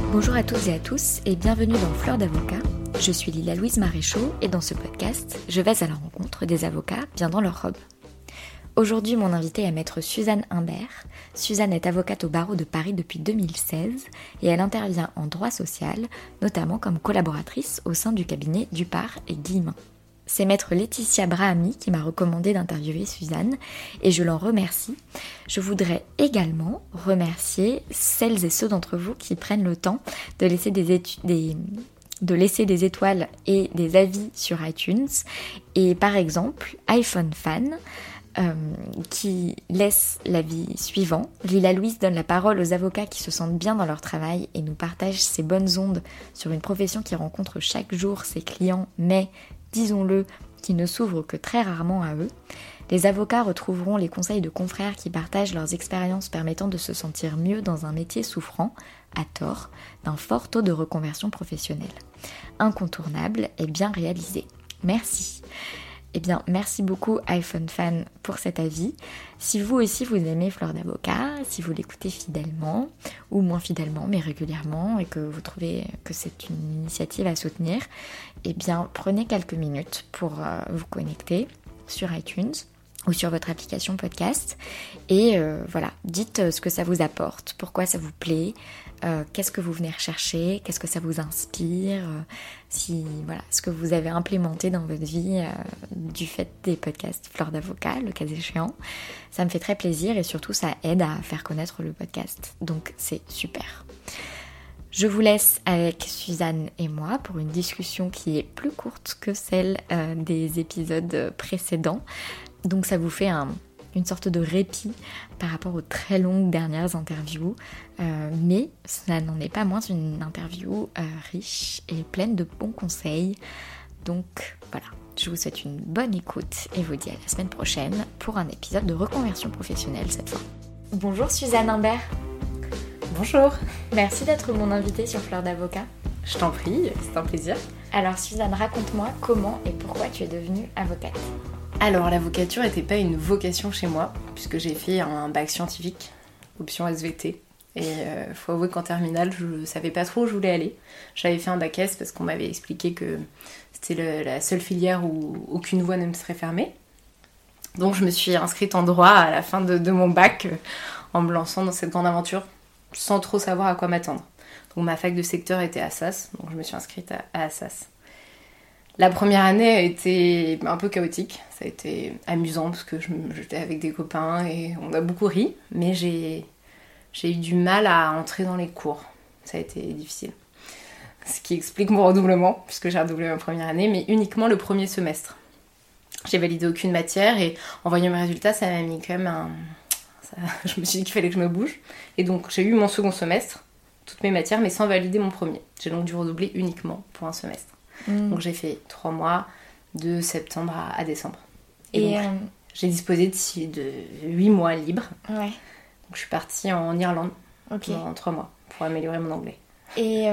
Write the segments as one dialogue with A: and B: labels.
A: Bonjour à toutes et à tous et bienvenue dans Fleur d'avocat. Je suis Lila-Louise Maréchaux et dans ce podcast, je vais à la rencontre des avocats bien dans leur robe. Aujourd'hui, mon invitée est maître Suzanne Humbert. Suzanne est avocate au barreau de Paris depuis 2016 et elle intervient en droit social, notamment comme collaboratrice au sein du cabinet Dupart et Guillemin. C'est maître Laetitia Brahami qui m'a recommandé d'interviewer Suzanne et je l'en remercie. Je voudrais également remercier celles et ceux d'entre vous qui prennent le temps de laisser des étoiles et des avis sur iTunes. Et par exemple, iPhone Fan qui laisse l'avis suivant. Lila-Louise donne la parole aux avocats qui se sentent bien dans leur travail et nous partage ses bonnes ondes sur une profession qui rencontre chaque jour ses clients, mais disons-le, qui ne s'ouvrent que très rarement à eux. Les avocats retrouveront les conseils de confrères qui partagent leurs expériences permettant de se sentir mieux dans un métier souffrant, à tort, d'un fort taux de reconversion professionnelle. Incontournable et bien réalisé. Merci. Eh bien, merci beaucoup iPhone Fan pour cet avis. Si vous aussi vous aimez Fleur d'avocat, si vous l'écoutez fidèlement, ou moins fidèlement, mais régulièrement, et que vous trouvez que c'est une initiative à soutenir, eh bien, prenez quelques minutes pour vous connecter sur iTunes ou sur votre application podcast. Et voilà, dites ce que ça vous apporte, pourquoi ça vous plaît, qu'est-ce que vous venez rechercher, qu'est-ce que ça vous inspire, ce que vous avez implémenté dans votre vie du fait des podcasts Fleur d'avocat, le cas échéant. Ça me fait très plaisir et surtout ça aide à faire connaître le podcast. Donc c'est super. Je vous laisse avec Suzanne et moi pour une discussion qui est plus courte que celle des épisodes précédents. Donc ça vous fait une sorte de répit par rapport aux très longues dernières interviews, mais ça n'en est pas moins une interview riche et pleine de bons conseils. Donc voilà, je vous souhaite une bonne écoute et vous dis à la semaine prochaine pour un épisode de reconversion professionnelle cette fois. Bonjour Suzanne Humbert.
B: Bonjour.
A: Merci d'être mon invitée sur Fleur d'avocat.
B: Je t'en prie, c'est un plaisir.
A: Alors Suzanne, raconte-moi comment et pourquoi tu es devenue avocate.
B: Alors l'avocature n'était pas une vocation chez moi, puisque j'ai fait un bac scientifique, option SVT. Et faut avouer qu'en terminale, je savais pas trop où je voulais aller. J'avais fait un bac S parce qu'on m'avait expliqué que c'était la seule filière où aucune voie ne me serait fermée. Donc je me suis inscrite en droit à la fin de mon bac, en me lançant dans cette grande aventure, sans trop savoir à quoi m'attendre. Donc ma fac de secteur était à Assas, donc je me suis inscrite à Assas. La première année a été un peu chaotique, ça a été amusant parce que j'étais avec des copains et on a beaucoup ri, mais j'ai eu du mal à entrer dans les cours, ça a été difficile. Ce qui explique mon redoublement, puisque j'ai redoublé ma première année, mais uniquement le premier semestre. J'ai validé aucune matière et en voyant mes résultats, ça m'a mis quand même je me suis dit qu'il fallait que je me bouge. Et donc j'ai eu mon second semestre, toutes mes matières, mais sans valider mon premier. J'ai donc dû redoubler uniquement pour un semestre. Donc j'ai fait 3 mois, de septembre à décembre. Et donc, j'ai disposé de 8 mois libres.
A: Ouais.
B: Donc je suis partie en Irlande pendant 3 mois pour améliorer mon anglais.
A: Et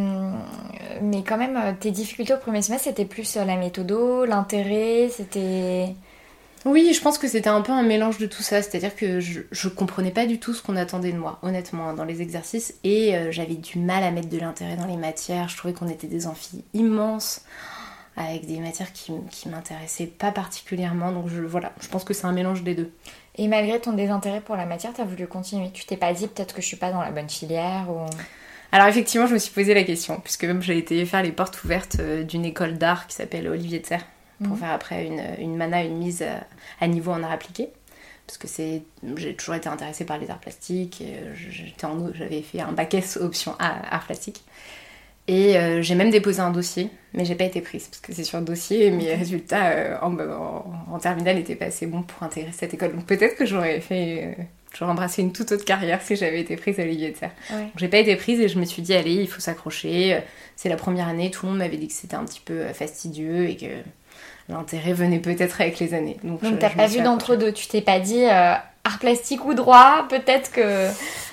A: mais quand même, tes difficultés au premier semestre, c'était plus la méthodo, l'intérêt, c'était...
B: Oui, je pense que c'était un peu un mélange de tout ça, c'est-à-dire que je comprenais pas du tout ce qu'on attendait de moi, honnêtement, dans les exercices, et j'avais du mal à mettre de l'intérêt dans les matières. Je trouvais qu'on était des amphis immenses, avec des matières qui m'intéressaient pas particulièrement, donc je pense que c'est un mélange des deux.
A: Et malgré ton désintérêt pour la matière, t'as voulu continuer, tu t'es pas dit peut-être que je suis pas dans la bonne filière ou...
B: Alors effectivement, je me suis posé la question, puisque même j'ai été faire les portes ouvertes d'une école d'art qui s'appelle Olivier de Serres, pour faire après une mana, une mise à niveau en art appliqué. Parce que j'ai toujours été intéressée par les arts plastiques. Et j'avais fait un bac S option art plastique. Et j'ai même déposé un dossier, mais j'ai pas été prise. Parce que c'est sur le dossier, mes résultats en terminale n'étaient pas assez bons pour intégrer cette école. Donc peut-être que j'aurais embrassé une toute autre carrière si j'avais été prise à Olivier de Serres. Ouais. Donc j'ai pas été prise et je me suis dit, allez, il faut s'accrocher. C'est la première année, tout le monde m'avait dit que c'était un petit peu fastidieux et que... l'intérêt venait peut-être avec les années. Donc
A: t'as pas vu d'entre-deux, tu t'es pas dit art plastique ou droit, peut-être que...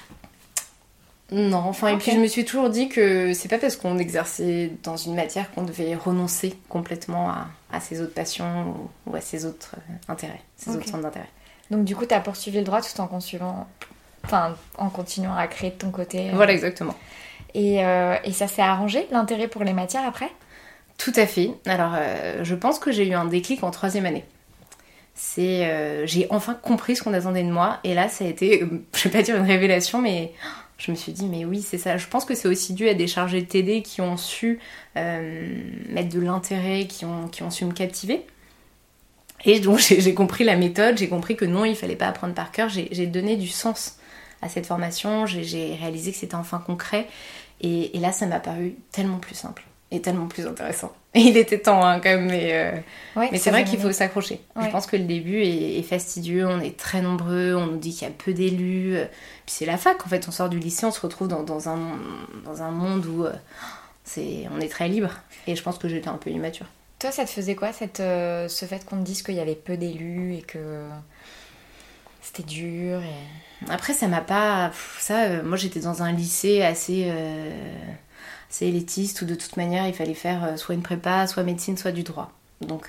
B: Non, enfin, okay. Et puis je me suis toujours dit que c'est pas parce qu'on exerçait dans une matière qu'on devait renoncer complètement à ses autres passions ou à ses autres intérêts, autres centres d'intérêt.
A: Donc du coup, t'as poursuivi le droit tout en continuant à créer de ton côté.
B: Voilà, exactement.
A: Et ça s'est arrangé, l'intérêt pour les matières après?
B: Tout à fait. Alors, je pense que j'ai eu un déclic en 3e année. J'ai enfin compris ce qu'on attendait de moi. Et là, ça a été, je vais pas dire une révélation, mais je me suis dit, mais oui, c'est ça. Je pense que c'est aussi dû à des chargés de TD qui ont su mettre de l'intérêt, qui ont su me captiver. Et donc, j'ai compris la méthode, j'ai compris que non, il fallait pas apprendre par cœur. J'ai donné du sens à cette formation, j'ai réalisé que c'était enfin concret. Et là, ça m'a paru tellement plus simple et tellement plus intéressant. Et il était temps, hein, quand même, mais c'est vrai qu'il faut s'accrocher. Ouais. Je pense que le début est fastidieux, on est très nombreux, on nous dit qu'il y a peu d'élus. Puis c'est la fac, en fait, on sort du lycée, on se retrouve dans un monde où on est très libre. Et je pense que j'étais un peu immature.
A: Toi, ça te faisait quoi, ce fait qu'on te dise qu'il y avait peu d'élus et que c'était dur
B: Après, ça m'a pas... moi, j'étais dans un lycée assez élitiste où de toute manière, il fallait faire soit une prépa, soit médecine, soit du droit. Donc,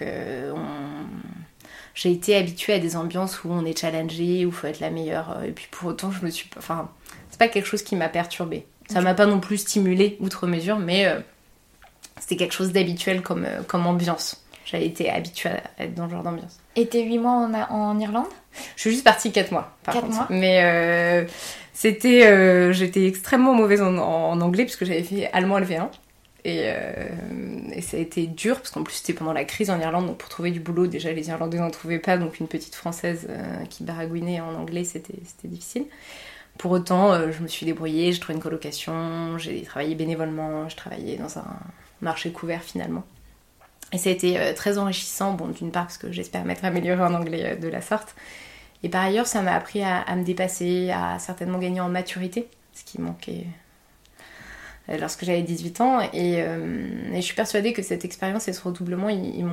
B: j'ai été habituée à des ambiances où on est challengé, où il faut être la meilleure. Et puis, pour autant, c'est pas quelque chose qui m'a perturbée. Ça m'a pas non plus stimulée outre mesure, mais... c'était quelque chose d'habituel comme ambiance. J'avais été habituée à être dans ce genre d'ambiance.
A: Et t'es 8 mois en Irlande ?
B: Je suis juste partie 4 mois, par
A: 4
B: contre.
A: Mois.
B: Mais j'étais extrêmement mauvaise en anglais, puisque j'avais fait allemand LV1. Et ça a été dur, parce qu'en plus c'était pendant la crise en Irlande, donc pour trouver du boulot, déjà les Irlandais n'en trouvaient pas, donc une petite Française qui baragouinait en anglais, c'était difficile. Pour autant, je me suis débrouillée, j'ai trouvé une colocation, j'ai travaillé bénévolement, je travaillais dans un marché couvert finalement. Et ça a été très enrichissant, bon, d'une part parce que j'espère m'être améliorée en anglais de la sorte, et par ailleurs ça m'a appris à me dépasser, à certainement gagner en maturité, ce qui manquait lorsque j'avais 18 ans, et je suis persuadée que cette expérience et ce redoublement, ils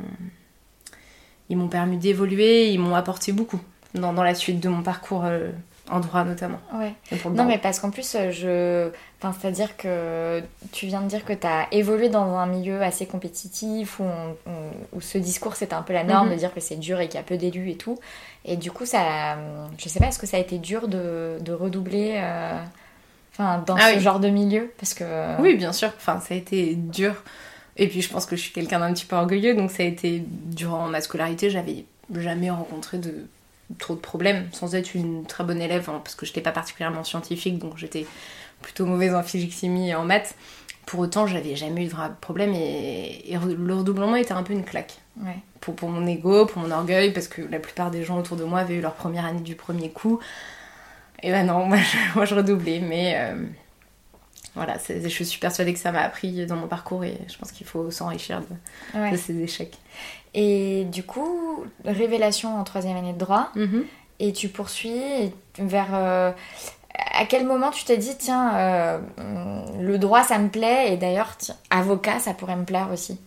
B: m'ont permis d'évoluer, ils m'ont apporté beaucoup dans la suite de mon parcours en droit notamment.
A: Ouais. Non, mais parce qu'en plus, c'est-à-dire que tu viens de dire que tu as évolué dans un milieu assez compétitif où ce discours c'était un peu la norme, de dire que c'est dur et qu'il y a peu d'élus et tout. Et du coup, ça, je sais pas, est-ce que ça a été dur de redoubler dans ce genre de milieu parce que...
B: Oui, bien sûr. Ça a été dur. Et puis, je pense que je suis quelqu'un d'un petit peu orgueilleux, donc ça a été durant ma scolarité, j'avais jamais rencontré trop de problèmes, sans être une très bonne élève, parce que je n'étais pas particulièrement scientifique, donc j'étais plutôt mauvaise en physique-chimie et en maths. Pour autant, j'avais jamais eu de vrai problème, et le redoublement était un peu une claque.
A: Ouais.
B: Pour mon ego, pour mon orgueil, parce que la plupart des gens autour de moi avaient eu leur première année du premier coup. Et ben non, moi je redoublais, mais voilà, je suis persuadée que ça m'a appris dans mon parcours, et je pense qu'il faut s'enrichir de ces échecs.
A: Et du coup, révélation en 3e année de droit, et tu poursuis vers... à quel moment tu t'es dit, tiens, le droit ça me plaît, et d'ailleurs, avocat ça pourrait me plaire aussi?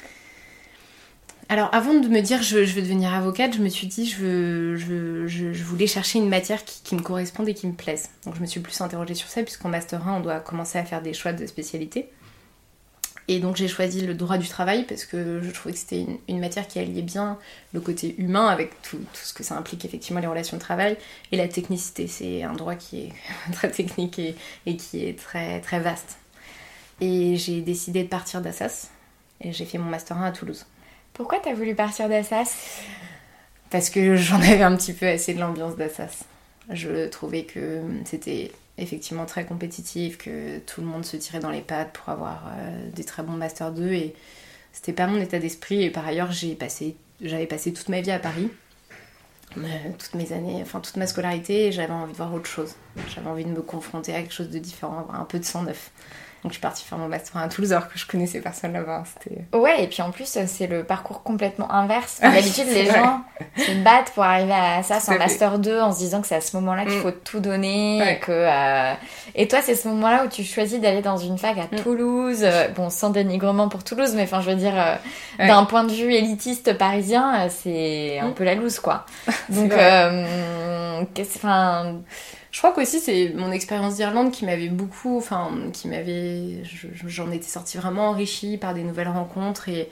B: Alors, avant de me dire je veux devenir avocate, je me suis dit je voulais chercher une matière qui me corresponde et qui me plaise. Donc je me suis plus interrogée sur ça, puisqu'en Master 1, on doit commencer à faire des choix de spécialité. Et donc j'ai choisi le droit du travail, parce que je trouvais que c'était une matière qui alliait bien le côté humain, avec tout ce que ça implique effectivement les relations de travail, et la technicité. C'est un droit qui est très technique et qui est très, très vaste. Et j'ai décidé de partir d'Assas, et j'ai fait mon Master 1 à Toulouse.
A: Pourquoi t'as voulu partir d'Assas ?
B: Parce que j'en avais un petit peu assez de l'ambiance d'Assas. Je trouvais que c'était effectivement très compétitif, que tout le monde se tirait dans les pattes pour avoir des très bons Master 2, et c'était pas mon état d'esprit. Et par ailleurs, j'avais passé toute ma vie à Paris, toutes mes années, toute ma scolarité, et j'avais envie de voir autre chose. J'avais envie de me confronter à quelque chose de différent, avoir un peu de sang neuf. Donc je suis partie faire mon master à Toulouse, alors que je connaissais personne là-bas.
A: Ouais, et puis en plus, c'est le parcours complètement inverse. D'habitude, les gens se battent pour arriver à ça, en master 2, en se disant que c'est à ce moment-là qu'il faut tout donner. Et toi, c'est ce moment-là où tu choisis d'aller dans une fac à Toulouse. Bon, sans dénigrement pour Toulouse, mais je veux dire, d'un point de vue élitiste parisien, c'est un peu la loose, quoi. Donc,
B: je crois qu'aussi c'est mon expérience d'Irlande qui m'avait beaucoup, j'en étais sortie vraiment enrichie par des nouvelles rencontres, et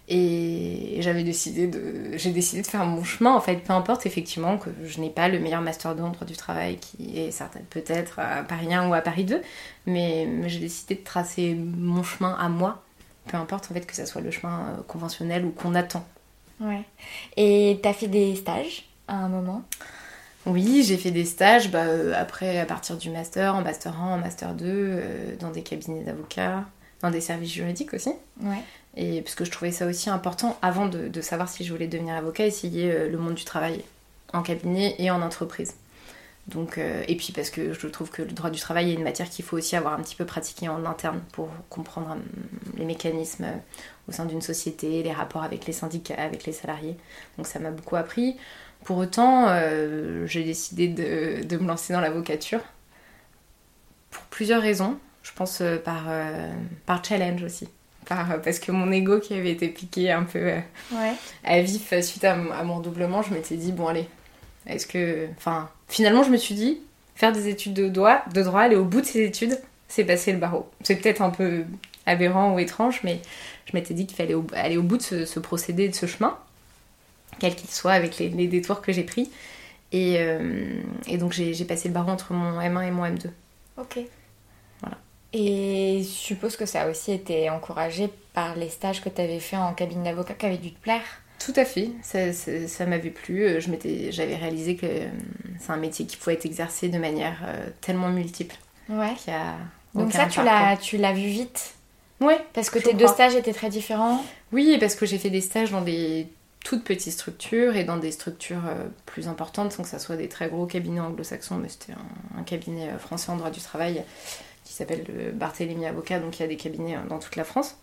B: Et j'ai décidé de faire mon chemin, en fait, peu importe effectivement que je n'ai pas le meilleur master 2 en droit du travail qui est certain, peut-être à Paris 1 ou à Paris 2, mais j'ai décidé de tracer mon chemin à moi, peu importe en fait que ça soit le chemin conventionnel ou qu'on attend.
A: Ouais. Et t'as fait des stages à un moment?
B: Oui, j'ai fait des stages, après à partir du master, en master 1, en master 2, dans des cabinets d'avocats, dans des services juridiques aussi.
A: Ouais.
B: Et parce que je trouvais ça aussi important, avant de savoir si je voulais devenir avocat, essayer le monde du travail en cabinet et en entreprise. Donc, et puis parce que je trouve que le droit du travail est une matière qu'il faut aussi avoir un petit peu pratiquée en interne pour comprendre les mécanismes au sein d'une société, les rapports avec les syndicats, avec les salariés. Donc ça m'a beaucoup appris. Pour autant, j'ai décidé de me lancer dans l'avocature pour plusieurs raisons. Je pense par challenge aussi. Parce que mon ego qui avait été piqué un peu à vif suite à mon redoublement, je m'étais dit, bon allez, finalement je me suis dit, faire des études de droit, aller au bout de ces études, c'est passer le barreau. C'est peut-être un peu aberrant ou étrange, mais je m'étais dit qu'il fallait aller au bout de ce procédé, de ce chemin, quel qu'il soit, avec les détours que j'ai pris. Et donc j'ai passé le barreau entre mon M1 et mon M2.
A: Ok.
B: Voilà.
A: Et je suppose que ça a aussi été encouragé par les stages que tu avais fait en cabinet d'avocat qui avaient dû te plaire.
B: Tout à fait, ça m'avait plu. J'avais réalisé que c'est un métier qui pouvait être exercé de manière tellement multiple.
A: Ouais.
B: Donc
A: ça, tu l'as vu vite?
B: Ouais.
A: Parce que tes deux stages étaient très différents?
B: Oui, parce que j'ai fait des stages dans des toutes petites structures et dans des structures plus importantes, sans que ça soit des très gros cabinets anglo-saxons, mais c'était un cabinet français en droit du travail qui s'appelle le Barthélemy Avocat, donc il y a des cabinets dans toute la France.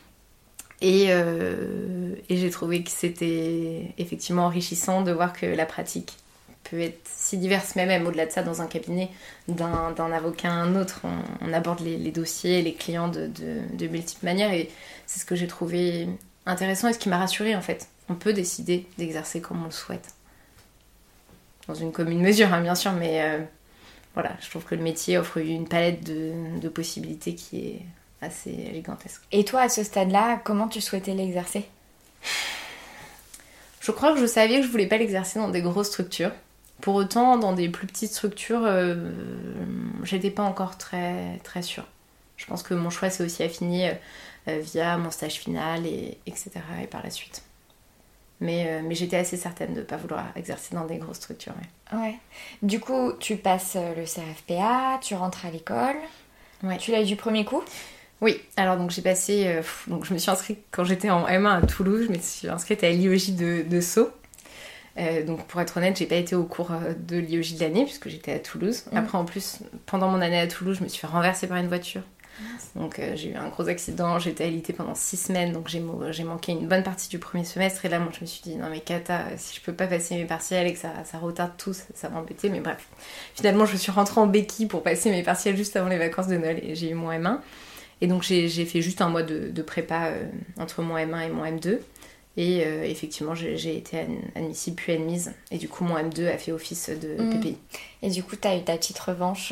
B: Et j'ai trouvé que c'était effectivement enrichissant de voir que la pratique peut être si diverse, même au-delà de ça, dans un cabinet, d'un avocat à un autre. On aborde les dossiers, les clients de multiples manières, et c'est ce que j'ai trouvé intéressant et ce qui m'a rassurée en fait. On peut décider d'exercer comme on le souhaite. Dans une commune mesure, hein, bien sûr, mais voilà, je trouve que le métier offre une palette de possibilités qui est assez gigantesque.
A: Et toi, à ce stade-là, comment tu souhaitais l'exercer?
B: Je crois que je savais que je voulais pas l'exercer dans des grosses structures. Pour autant, dans des plus petites structures, j'étais pas encore très, très sûre. Je pense que mon choix s'est aussi affiné via mon stage final, etc. et par la suite. Mais j'étais assez certaine de ne pas vouloir exercer dans des grosses structures.
A: Ouais. Du coup, tu passes le CRFPA, tu rentres à l'école.
B: Ouais.
A: Tu l'as eu du premier coup?
B: Oui, alors donc j'ai passé... donc je me suis inscrite quand j'étais en M1 à Toulouse, je me suis inscrite à l'IOJ de Sceaux. Donc pour être honnête, j'ai pas été au cours de l'IOJ de l'année puisque j'étais à Toulouse. Après en plus, pendant mon année à Toulouse, je me suis fait renverser par une voiture. Donc j'ai eu un gros accident, j'étais alitée pendant 6 semaines, donc j'ai manqué une bonne partie du premier semestre. Et là, moi, je me suis dit, non mais Cata, si je peux pas passer mes partiels et que ça retarde tout, ça va m'embêter. Mais bref, finalement, je suis rentrée en béquille pour passer mes partiels juste avant les vacances de Noël et j'ai eu mon M1. Et donc j'ai fait juste un mois de prépa entre mon M1 et mon M2. Et effectivement, j'ai été admissible puis admise. Et du coup, mon M2 a fait office de PPI.
A: Et du coup, t'as eu ta petite revanche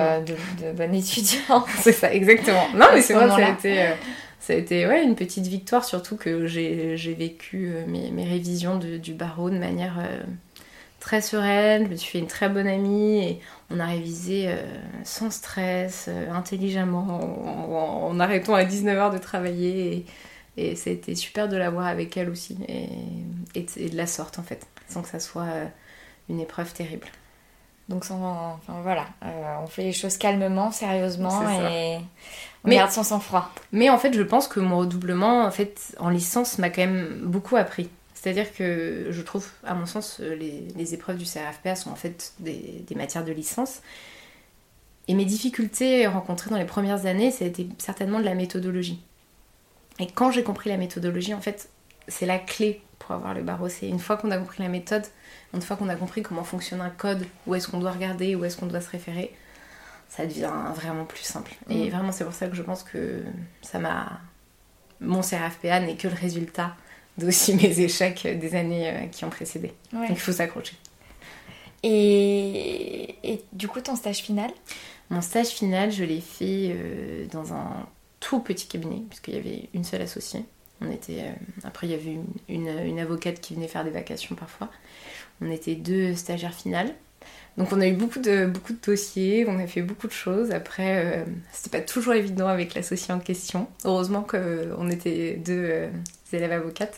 A: de bonne étudiante.
B: C'est ça, exactement. Non, mais c'est vrai, ça a été une petite victoire, surtout que j'ai vécu mes révisions du barreau de manière très sereine. Je me suis fait une très bonne amie et on a révisé sans stress, intelligemment, en arrêtant à 19h de travailler. Et ça a été super de l'avoir avec elle aussi, et de la sorte en fait, sans que ça soit une épreuve terrible.
A: Donc voilà, on fait les choses calmement, sérieusement, et on garde son sang-froid.
B: Mais en fait, je pense que mon redoublement, en fait, en licence, m'a quand même beaucoup appris. C'est-à-dire que je trouve, à mon sens, les épreuves du CRFPA sont en fait des matières de licence. Et mes difficultés rencontrées dans les premières années, ça a été certainement de la méthodologie. Et quand j'ai compris la méthodologie, en fait, c'est la clé pour avoir le barreau. C'est une fois qu'on a compris la méthode, une fois qu'on a compris comment fonctionne un code, où est-ce qu'on doit regarder, où est-ce qu'on doit se référer, ça devient vraiment plus simple. Et vraiment, c'est pour ça que je pense que mon CRFPA n'est que le résultat d'aussi mes échecs des années qui ont précédé. Ouais. Donc il faut s'accrocher.
A: Et du coup, ton stage final?
B: Mon stage final, je l'ai fait dans un tout petit cabinet, puisqu'il y avait une seule associée. Après, il y avait une avocate qui venait faire des vacations parfois. On était 2 stagiaires finales. Donc on a eu beaucoup de dossiers, on a fait beaucoup de choses. Après, c'était pas toujours évident avec l'associé en question. Heureusement qu'on était 2 élèves avocates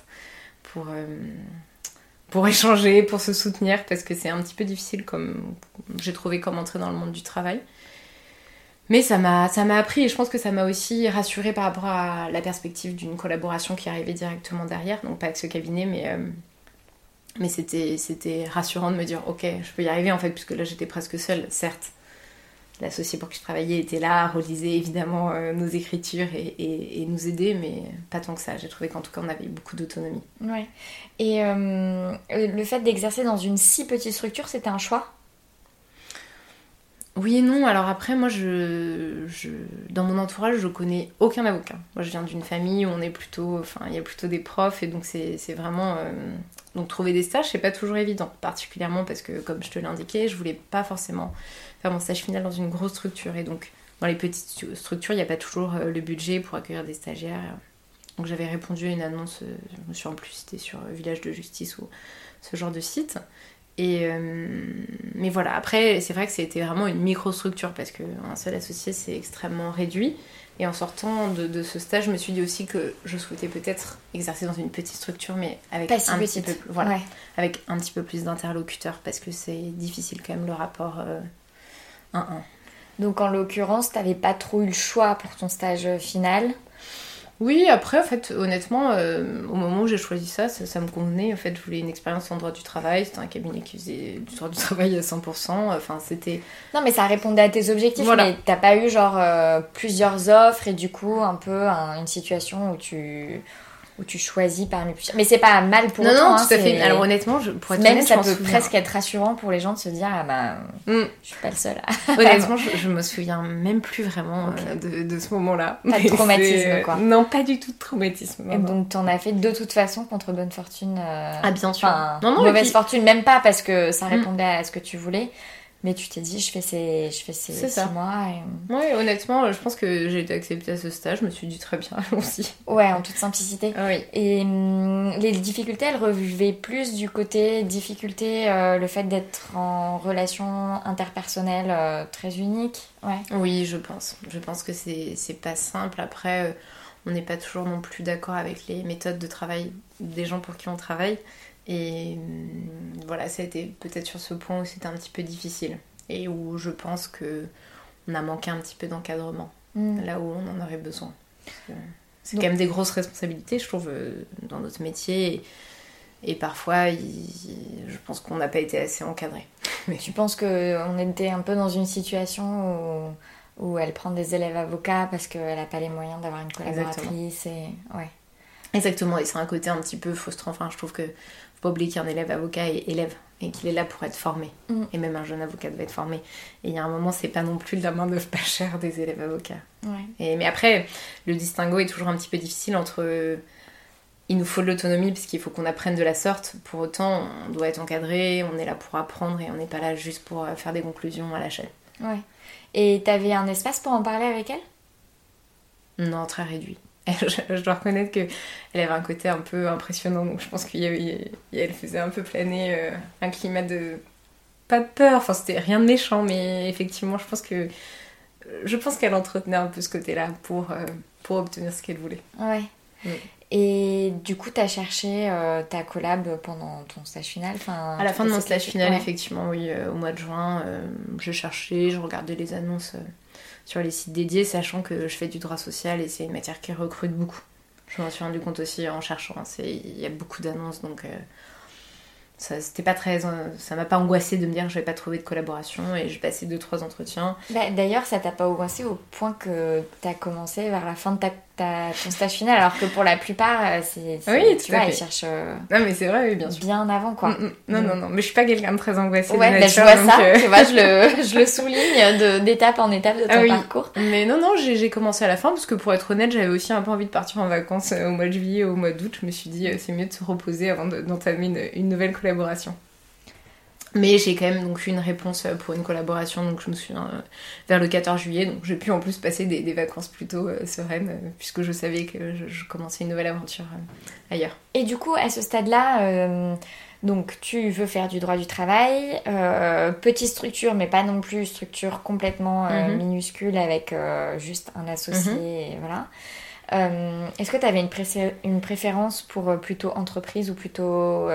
B: pour échanger, pour se soutenir, parce que c'est un petit peu difficile, comme j'ai trouvé, comme entrer dans le monde du travail. Mais ça m'a appris, et je pense que ça m'a aussi rassurée par rapport à la perspective d'une collaboration qui arrivait directement derrière. Donc pas avec ce cabinet, mais c'était rassurant de me dire ok, je peux y arriver en fait, puisque là j'étais presque seule. Certes, l'associé pour qui je travaillais était là, relisait évidemment nos écritures et nous aidait, mais pas tant que ça. J'ai trouvé qu'en tout cas on avait beaucoup d'autonomie.
A: Ouais. Et le fait d'exercer dans une si petite structure, c'était un choix ?
B: Oui et non. Alors après, moi, dans mon entourage, je connais aucun avocat. Moi, je viens d'une famille où on est plutôt... Enfin, il y a plutôt des profs, et donc c'est vraiment... Donc trouver des stages, c'est pas toujours évident. Particulièrement parce que, comme je te l'indiquais, je voulais pas forcément faire mon stage final dans une grosse structure. Et donc, dans les petites structures, il n'y a pas toujours le budget pour accueillir des stagiaires. Donc j'avais répondu à une annonce, je me suis en plus citée sur Village de Justice ou ce genre de site. Mais voilà, après c'est vrai que c'était vraiment une microstructure parce qu'un seul associé c'est extrêmement réduit, et en sortant de ce stage je me suis dit aussi que je souhaitais peut-être exercer dans une petite structure, mais avec avec un petit peu plus d'interlocuteurs, parce que c'est difficile quand même le rapport 1-1.
A: Donc en l'occurrence t'avais pas trop eu le choix pour ton stage final?
B: Oui, après, en fait, honnêtement, au moment où j'ai choisi ça me convenait. En fait, je voulais une expérience en droit du travail. C'était un cabinet qui faisait du droit du travail à 100%. Enfin, c'était...
A: Non, mais ça répondait à tes objectifs. Voilà. Mais t'as pas eu, plusieurs offres et du coup, un peu une situation où tu choisis parmi plusieurs... Mais c'est pas mal pour autant.
B: Non, tout à fait. Alors honnêtement, pour être honnête,
A: ça peut presque être rassurant pour les gens de se dire je suis pas le seul.
B: Honnêtement, je me souviens même plus vraiment de ce moment-là.
A: Pas de traumatisme, quoi.
B: Non, pas du tout de traumatisme.
A: Et donc t'en as fait de toute façon contre bonne fortune.
B: Ah bien sûr.
A: Mauvaise fortune, même pas parce que ça répondait à ce que tu voulais. Mais tu t'es dit, je fais ces 6 mois.
B: Oui, honnêtement, je pense que j'ai été acceptée à ce stage. Je me suis dit très bien, allons-y.
A: Ouais, en toute simplicité.
B: Oui.
A: Et les difficultés, elles relevaient plus du côté difficulté, le fait d'être en relation interpersonnelle très unique. Ouais.
B: Oui, je pense. Je pense que c'est pas simple. Après, on n'est pas toujours non plus d'accord avec les méthodes de travail des gens pour qui on travaille. Et voilà, ça a été peut-être sur ce point où c'était un petit peu difficile et où je pense qu'on a manqué un petit peu d'encadrement là où on en aurait besoin. C'est quand même des grosses responsabilités, je trouve, dans notre métier, et parfois je pense qu'on n'a pas été assez encadré.
A: Mais tu penses qu'on était un peu dans une situation où elle prend des élèves avocats parce qu'elle n'a pas les moyens d'avoir une collaboratrice? Ouais.
B: Exactement, et c'est un côté un petit peu frustrant. Enfin, je trouve que faut pas oublier qu'un élève avocat est élève et qu'il est là pour être formé. Et même un jeune avocat doit être formé. Et il y a un moment, c'est pas non plus de la main-d'œuvre pas chère des élèves avocats.
A: Ouais.
B: Mais après, le distinguo est toujours un petit peu difficile entre... Il nous faut de l'autonomie parce qu'il faut qu'on apprenne de la sorte. Pour autant, on doit être encadré, on est là pour apprendre et on n'est pas là juste pour faire des conclusions à la chaîne.
A: Ouais. Et t'avais un espace pour en parler avec elle?
B: Non, très réduit. Je dois reconnaître qu'elle avait un côté un peu impressionnant, donc je pense qu'elle faisait un peu planer un climat de... Pas de peur, enfin c'était rien de méchant, mais effectivement je pense qu'elle entretenait un peu ce côté-là pour obtenir ce qu'elle voulait.
A: Ouais. Et du coup, t'as cherché ta collab pendant ton stage final?
B: À la fin de mon stage final, effectivement, oui, au mois de juin, je cherchais, je regardais les annonces... sur les sites dédiés, sachant que je fais du droit social et c'est une matière qui recrute beaucoup. Je m'en suis rendu compte aussi en cherchant. Il y a beaucoup d'annonces, donc ça m'a pas angoissée de me dire que je vais pas trouver de collaboration, et j'ai passé 2-3 entretiens.
A: D'ailleurs, ça t'a pas angoissée au point que t'as commencé vers la fin de ton stage final, alors que pour la plupart,
B: oui,
A: tu vois, ils cherchent
B: non, mais c'est vrai, oui, bien sûr.
A: Bien avant, quoi.
B: Non, mais je suis pas quelqu'un de très angoissé.
A: Ouais, je vois donc, ça, tu vois, je le souligne d'étape en étape de ton parcours.
B: Mais non, j'ai commencé à la fin, parce que pour être honnête, j'avais aussi un peu envie de partir en vacances au mois de juillet, au mois d'août. Je me suis dit, c'est mieux de se reposer avant d'entamer une nouvelle collaboration. Mais j'ai quand même donc eu une réponse pour une collaboration, donc je me souviens vers le 14 juillet, donc j'ai pu en plus passer des vacances plutôt sereines, puisque je savais que je commençais une nouvelle aventure ailleurs.
A: Et du coup, à ce stade-là, donc tu veux faire du droit du travail, petite structure, mais pas non plus structure complètement minuscule avec juste un associé, et voilà. Est-ce que tu avais une préférence pour plutôt entreprise ou plutôt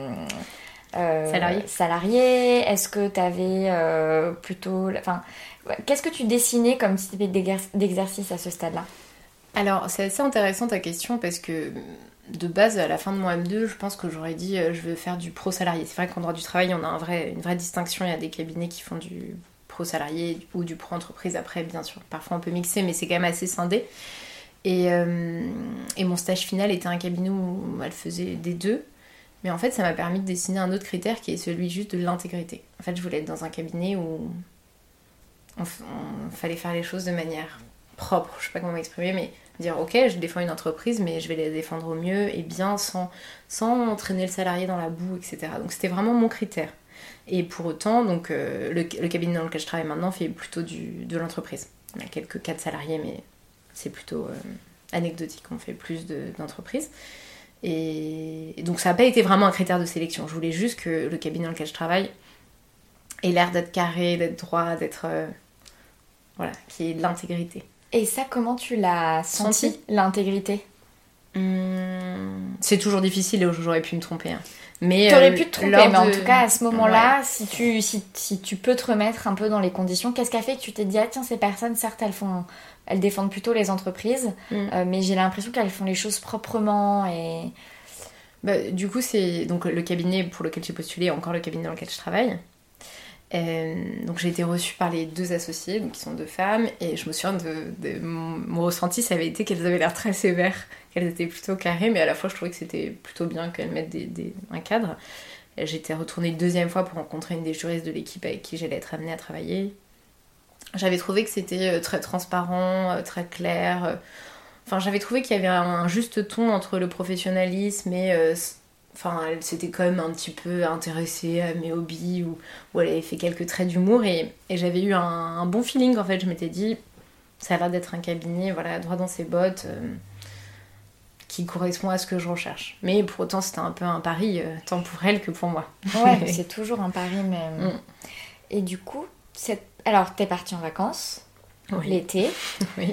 A: salarié? Est-ce que tu avais plutôt... Enfin, qu'est-ce que tu dessinais comme type d'exercice à ce stade-là?
B: Alors, c'est assez intéressant ta question parce que de base, à la fin de mon M2, je pense que j'aurais dit je veux faire du pro-salarié. C'est vrai qu'en droit du travail, on a une vraie distinction. Il y a des cabinets qui font du pro-salarié ou du pro-entreprise. Après, bien sûr, parfois on peut mixer, mais c'est quand même assez scindé. Et mon stage final était un cabinet où elle faisait des deux. Mais en fait, ça m'a permis de dessiner un autre critère qui est celui juste de l'intégrité. En fait, je voulais être dans un cabinet où on fallait faire les choses de manière propre. Je sais pas comment m'exprimer, mais dire ok, je défends une entreprise, mais je vais la défendre au mieux et bien sans entraîner le salarié dans la boue, etc. Donc c'était vraiment mon critère. Et pour autant, donc, le cabinet dans lequel je travaille maintenant fait plutôt de l'entreprise. On a quelques cas de salariés, mais c'est plutôt anecdotique. On fait plus d'entreprises. Et donc ça n'a pas été vraiment un critère de sélection. Je voulais juste que le cabinet dans lequel je travaille ait l'air d'être carré, d'être droit, d'être... voilà, qu'il y ait de l'intégrité.
A: Et ça, comment tu l'as senti, l'intégrité?
B: C'est toujours difficile et j'aurais pu me tromper. Hein. Mais
A: t'aurais pu te tromper, mais en tout cas, à ce moment-là,
B: ouais.
A: si tu peux te remettre un peu dans les conditions, qu'est-ce qui a fait que tu t'es dit, ah tiens, ces personnes, certes, elles défendent plutôt les entreprises, mais j'ai l'impression qu'elles font les choses proprement et...
B: Bah, du coup, c'est donc le cabinet pour lequel j'ai postulé, encore le cabinet dans lequel je travaille. Donc j'ai été reçue par les deux associées, donc qui sont deux femmes, et je me souviens de mon ressenti, ça avait été qu'elles avaient l'air très sévères, qu'elles étaient plutôt carrées, mais à la fois je trouvais que c'était plutôt bien qu'elles mettent un cadre. Et j'étais retournée une deuxième fois pour rencontrer une des juristes de l'équipe avec qui j'allais être amenée à travailler. J'avais trouvé que c'était très transparent, très clair. Enfin, j'avais trouvé qu'il y avait un juste ton entre le professionnalisme et... Enfin, elle s'était quand même un petit peu intéressée à mes hobbies où elle avait fait quelques traits d'humour et j'avais eu un bon feeling en fait. Je m'étais dit, ça a l'air d'être un cabinet, voilà, droit dans ses bottes, qui correspond à ce que je recherche. Mais pour autant, c'était un peu un pari tant pour elle que pour moi.
A: Ouais, c'est toujours un pari, mais... Et du coup, alors t'es partie en vacances, l'été,
B: oui.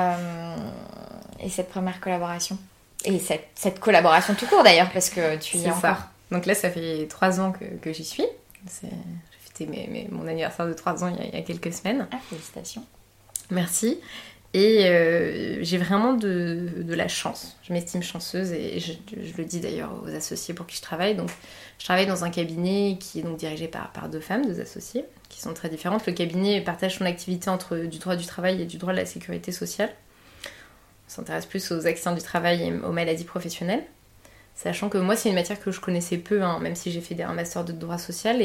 A: Et cette première collaboration? Et cette collaboration tout court d'ailleurs, parce que tu y es encore.
B: Ça. Donc là, ça fait 3 ans que j'y suis. J'ai fêté mon anniversaire de 3 ans il y a quelques semaines.
A: Ah, félicitations.
B: Merci. Et j'ai vraiment de la chance. Je m'estime chanceuse et je le dis d'ailleurs aux associés pour qui je travaille. Donc, je travaille dans un cabinet qui est donc dirigé par deux femmes, deux associées, qui sont très différentes. Le cabinet partage son activité entre du droit du travail et du droit de la sécurité sociale. On s'intéresse plus aux accidents du travail et aux maladies professionnelles. Sachant que moi, c'est une matière que je connaissais peu, hein, même si j'ai fait un master de droit social.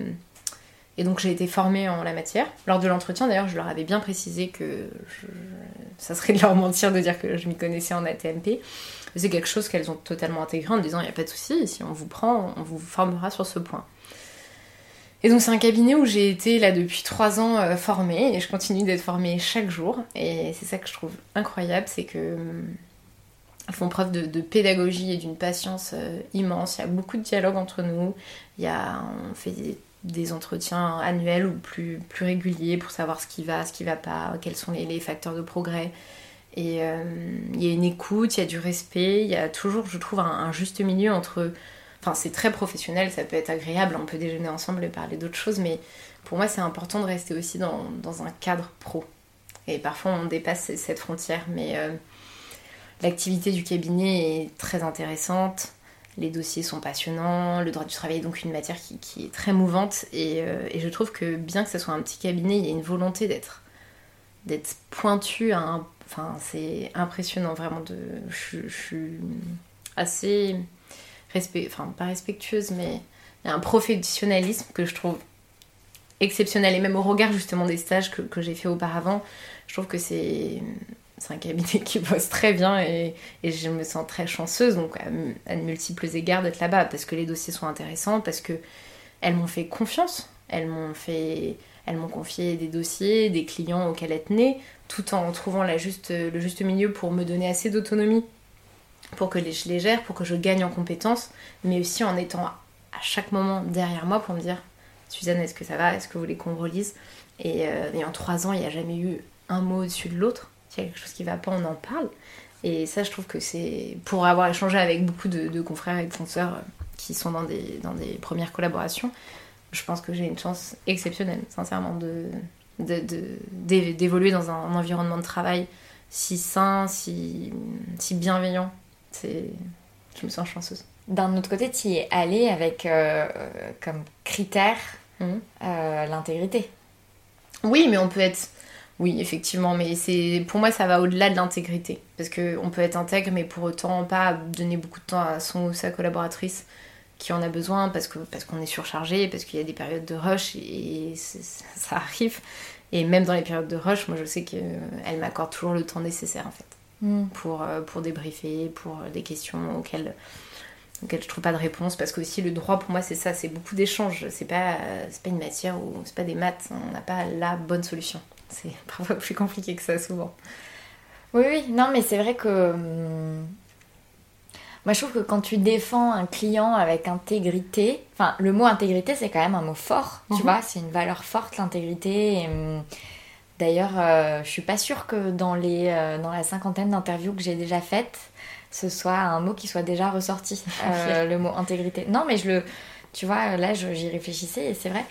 B: Et donc, j'ai été formée en la matière. Lors de l'entretien, d'ailleurs, je leur avais bien précisé que ça serait de leur mentir de dire que je m'y connaissais en ATMP. C'est quelque chose qu'elles ont totalement intégré en me disant, il n'y a pas de souci, si on vous prend, on vous formera sur ce point. Et donc c'est un cabinet où j'ai été là depuis 3 ans formée et je continue d'être formée chaque jour et c'est ça que je trouve incroyable, c'est que elles font preuve de pédagogie et d'une patience immense. Il y a beaucoup de dialogue entre nous, on fait des entretiens annuels ou plus réguliers pour savoir ce qui va pas, quels sont les facteurs de progrès. Et il y a une écoute, il y a du respect, il y a toujours, je trouve, un juste milieu entre... Enfin, c'est très professionnel, ça peut être agréable, on peut déjeuner ensemble et parler d'autres choses, mais pour moi, c'est important de rester aussi dans un cadre pro. Et parfois, on dépasse cette frontière, mais l'activité du cabinet est très intéressante, les dossiers sont passionnants, le droit du travail est donc une matière qui est très mouvante, et je trouve que bien que ce soit un petit cabinet, il y a une volonté d'être pointu à un... Enfin, c'est impressionnant, vraiment. Je suis assez... pas respectueuse, mais il y a un professionnalisme que je trouve exceptionnel. Et même au regard, justement, des stages que j'ai fait auparavant, je trouve que c'est un cabinet qui bosse très bien et je me sens très chanceuse, donc à de multiples égards d'être là-bas, parce que les dossiers sont intéressants, parce que elles m'ont fait confiance. Elles m'ont confié des dossiers, des clients auxquels elles tenaient, tout en trouvant le juste milieu pour me donner assez d'autonomie pour que je les gère, pour que je gagne en compétences, mais aussi en étant à chaque moment derrière moi pour me dire Suzanne, est-ce que ça va? Est-ce que vous voulez qu'on relise? Et en 3 ans, il n'y a jamais eu un mot au-dessus de l'autre. S'il y a quelque chose qui va pas, on en parle. Et ça, je trouve que c'est... Pour avoir échangé avec beaucoup de confrères et de consoeurs qui sont dans des premières collaborations, je pense que j'ai une chance exceptionnelle, sincèrement, d'évoluer dans un environnement de travail si sain, si bienveillant. Je me sens chanceuse.
A: D'un autre côté, tu y es allée avec comme critère l'intégrité.
B: Oui, mais on peut être... Oui, effectivement, mais pour moi, ça va au-delà de l'intégrité. Parce qu'on peut être intègre, mais pour autant pas donner beaucoup de temps à son ou sa collaboratrice qui en a besoin, parce qu'on est surchargé, parce qu'il y a des périodes de rush, et ça arrive. Et même dans les périodes de rush, moi, je sais qu'elle m'accorde toujours le temps nécessaire, en fait. Pour débriefer, pour des questions auxquelles je trouve pas de réponse, parce que aussi le droit pour moi c'est ça, c'est beaucoup d'échanges, c'est pas une matière où c'est pas des maths, on n'a pas la bonne solution, c'est parfois plus compliqué que ça souvent.
A: Oui, non mais c'est vrai que moi je trouve que quand tu défends un client avec intégrité, enfin le mot intégrité c'est quand même un mot fort, tu vois, c'est une valeur forte l'intégrité. Et, d'ailleurs je suis pas sûre que dans la 50aine d'interviews que j'ai déjà faites ce soit un mot qui soit déjà ressorti, le mot intégrité. Non, mais tu vois, là, j'y réfléchissais et c'est vrai.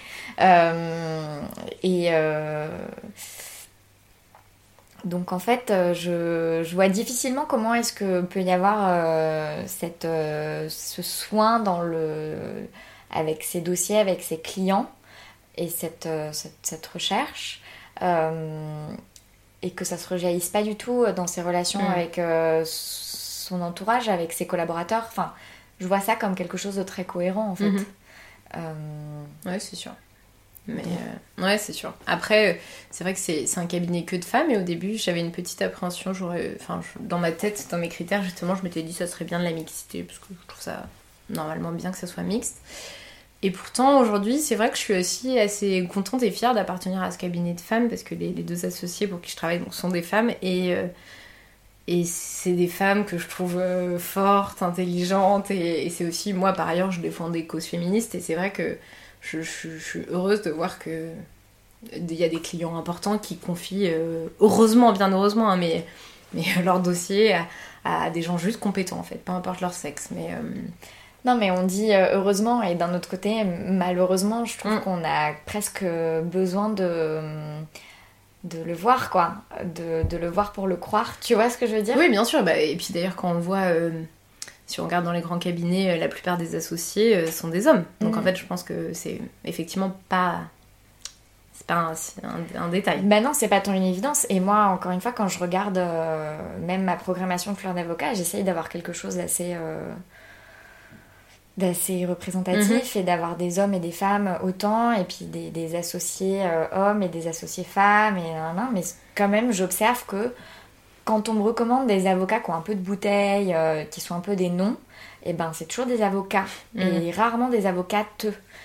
A: Donc, en fait, je vois difficilement comment est-ce que peut y avoir ce soin avec ses dossiers, avec ses clients et cette recherche. Et que ça se rejaillisse pas du tout dans ses relations avec son entourage, avec ses collaborateurs. Enfin, je vois ça comme quelque chose de très cohérent en fait.
B: Ouais, c'est sûr. Mais ouais, c'est sûr. Après, c'est vrai que c'est un cabinet que de femmes, et au début, j'avais une petite appréhension. Dans ma tête, dans mes critères, justement, je m'étais dit ça serait bien de la mixité, parce que je trouve ça normalement bien que ça soit mixte. Et pourtant, aujourd'hui, c'est vrai que je suis aussi assez contente et fière d'appartenir à ce cabinet de femmes, parce que les 2 associés pour qui je travaille donc, sont des femmes, et c'est des femmes que je trouve fortes, intelligentes, et c'est aussi, moi par ailleurs, je défends des causes féministes, et c'est vrai que je suis heureuse de voir que il y a des clients importants qui confient, heureusement, bien heureusement, hein, mais leur dossier à des gens juste compétents en fait, peu importe leur sexe.
A: Non mais on dit heureusement, et d'un autre côté malheureusement je trouve qu'on a presque besoin de le voir quoi, de le voir pour le croire, tu vois ce que je veux dire?
B: Oui bien sûr, et puis d'ailleurs quand on voit, si on regarde dans les grands cabinets, la plupart des associés sont des hommes, donc en fait je pense que c'est effectivement pas... C'est pas un détail.
A: Ben non, c'est pas tant une évidence. Et moi, encore une fois, quand je regarde même ma programmation de fleurs d'avocat, j'essaye d'avoir quelque chose d'assez représentatif et d'avoir des hommes et des femmes autant, et puis des associés hommes et des associés femmes, mais quand même, j'observe que quand on me recommande des avocats qui ont un peu de bouteille, qui sont un peu des noms, et ben c'est toujours des avocats, et rarement des avocates.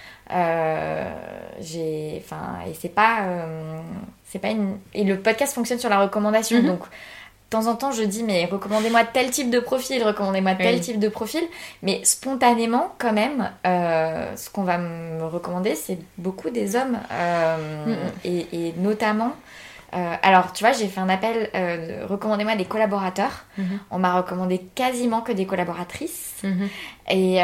A: Et c'est pas une... Et le podcast fonctionne sur la recommandation, donc de temps en temps je dis mais recommandez-moi tel type de profil, type de profil, mais spontanément quand même ce qu'on va me recommander c'est beaucoup des hommes, et notamment alors tu vois, j'ai fait un appel recommandez-moi des collaborateurs. On m'a recommandé quasiment que des collaboratrices, et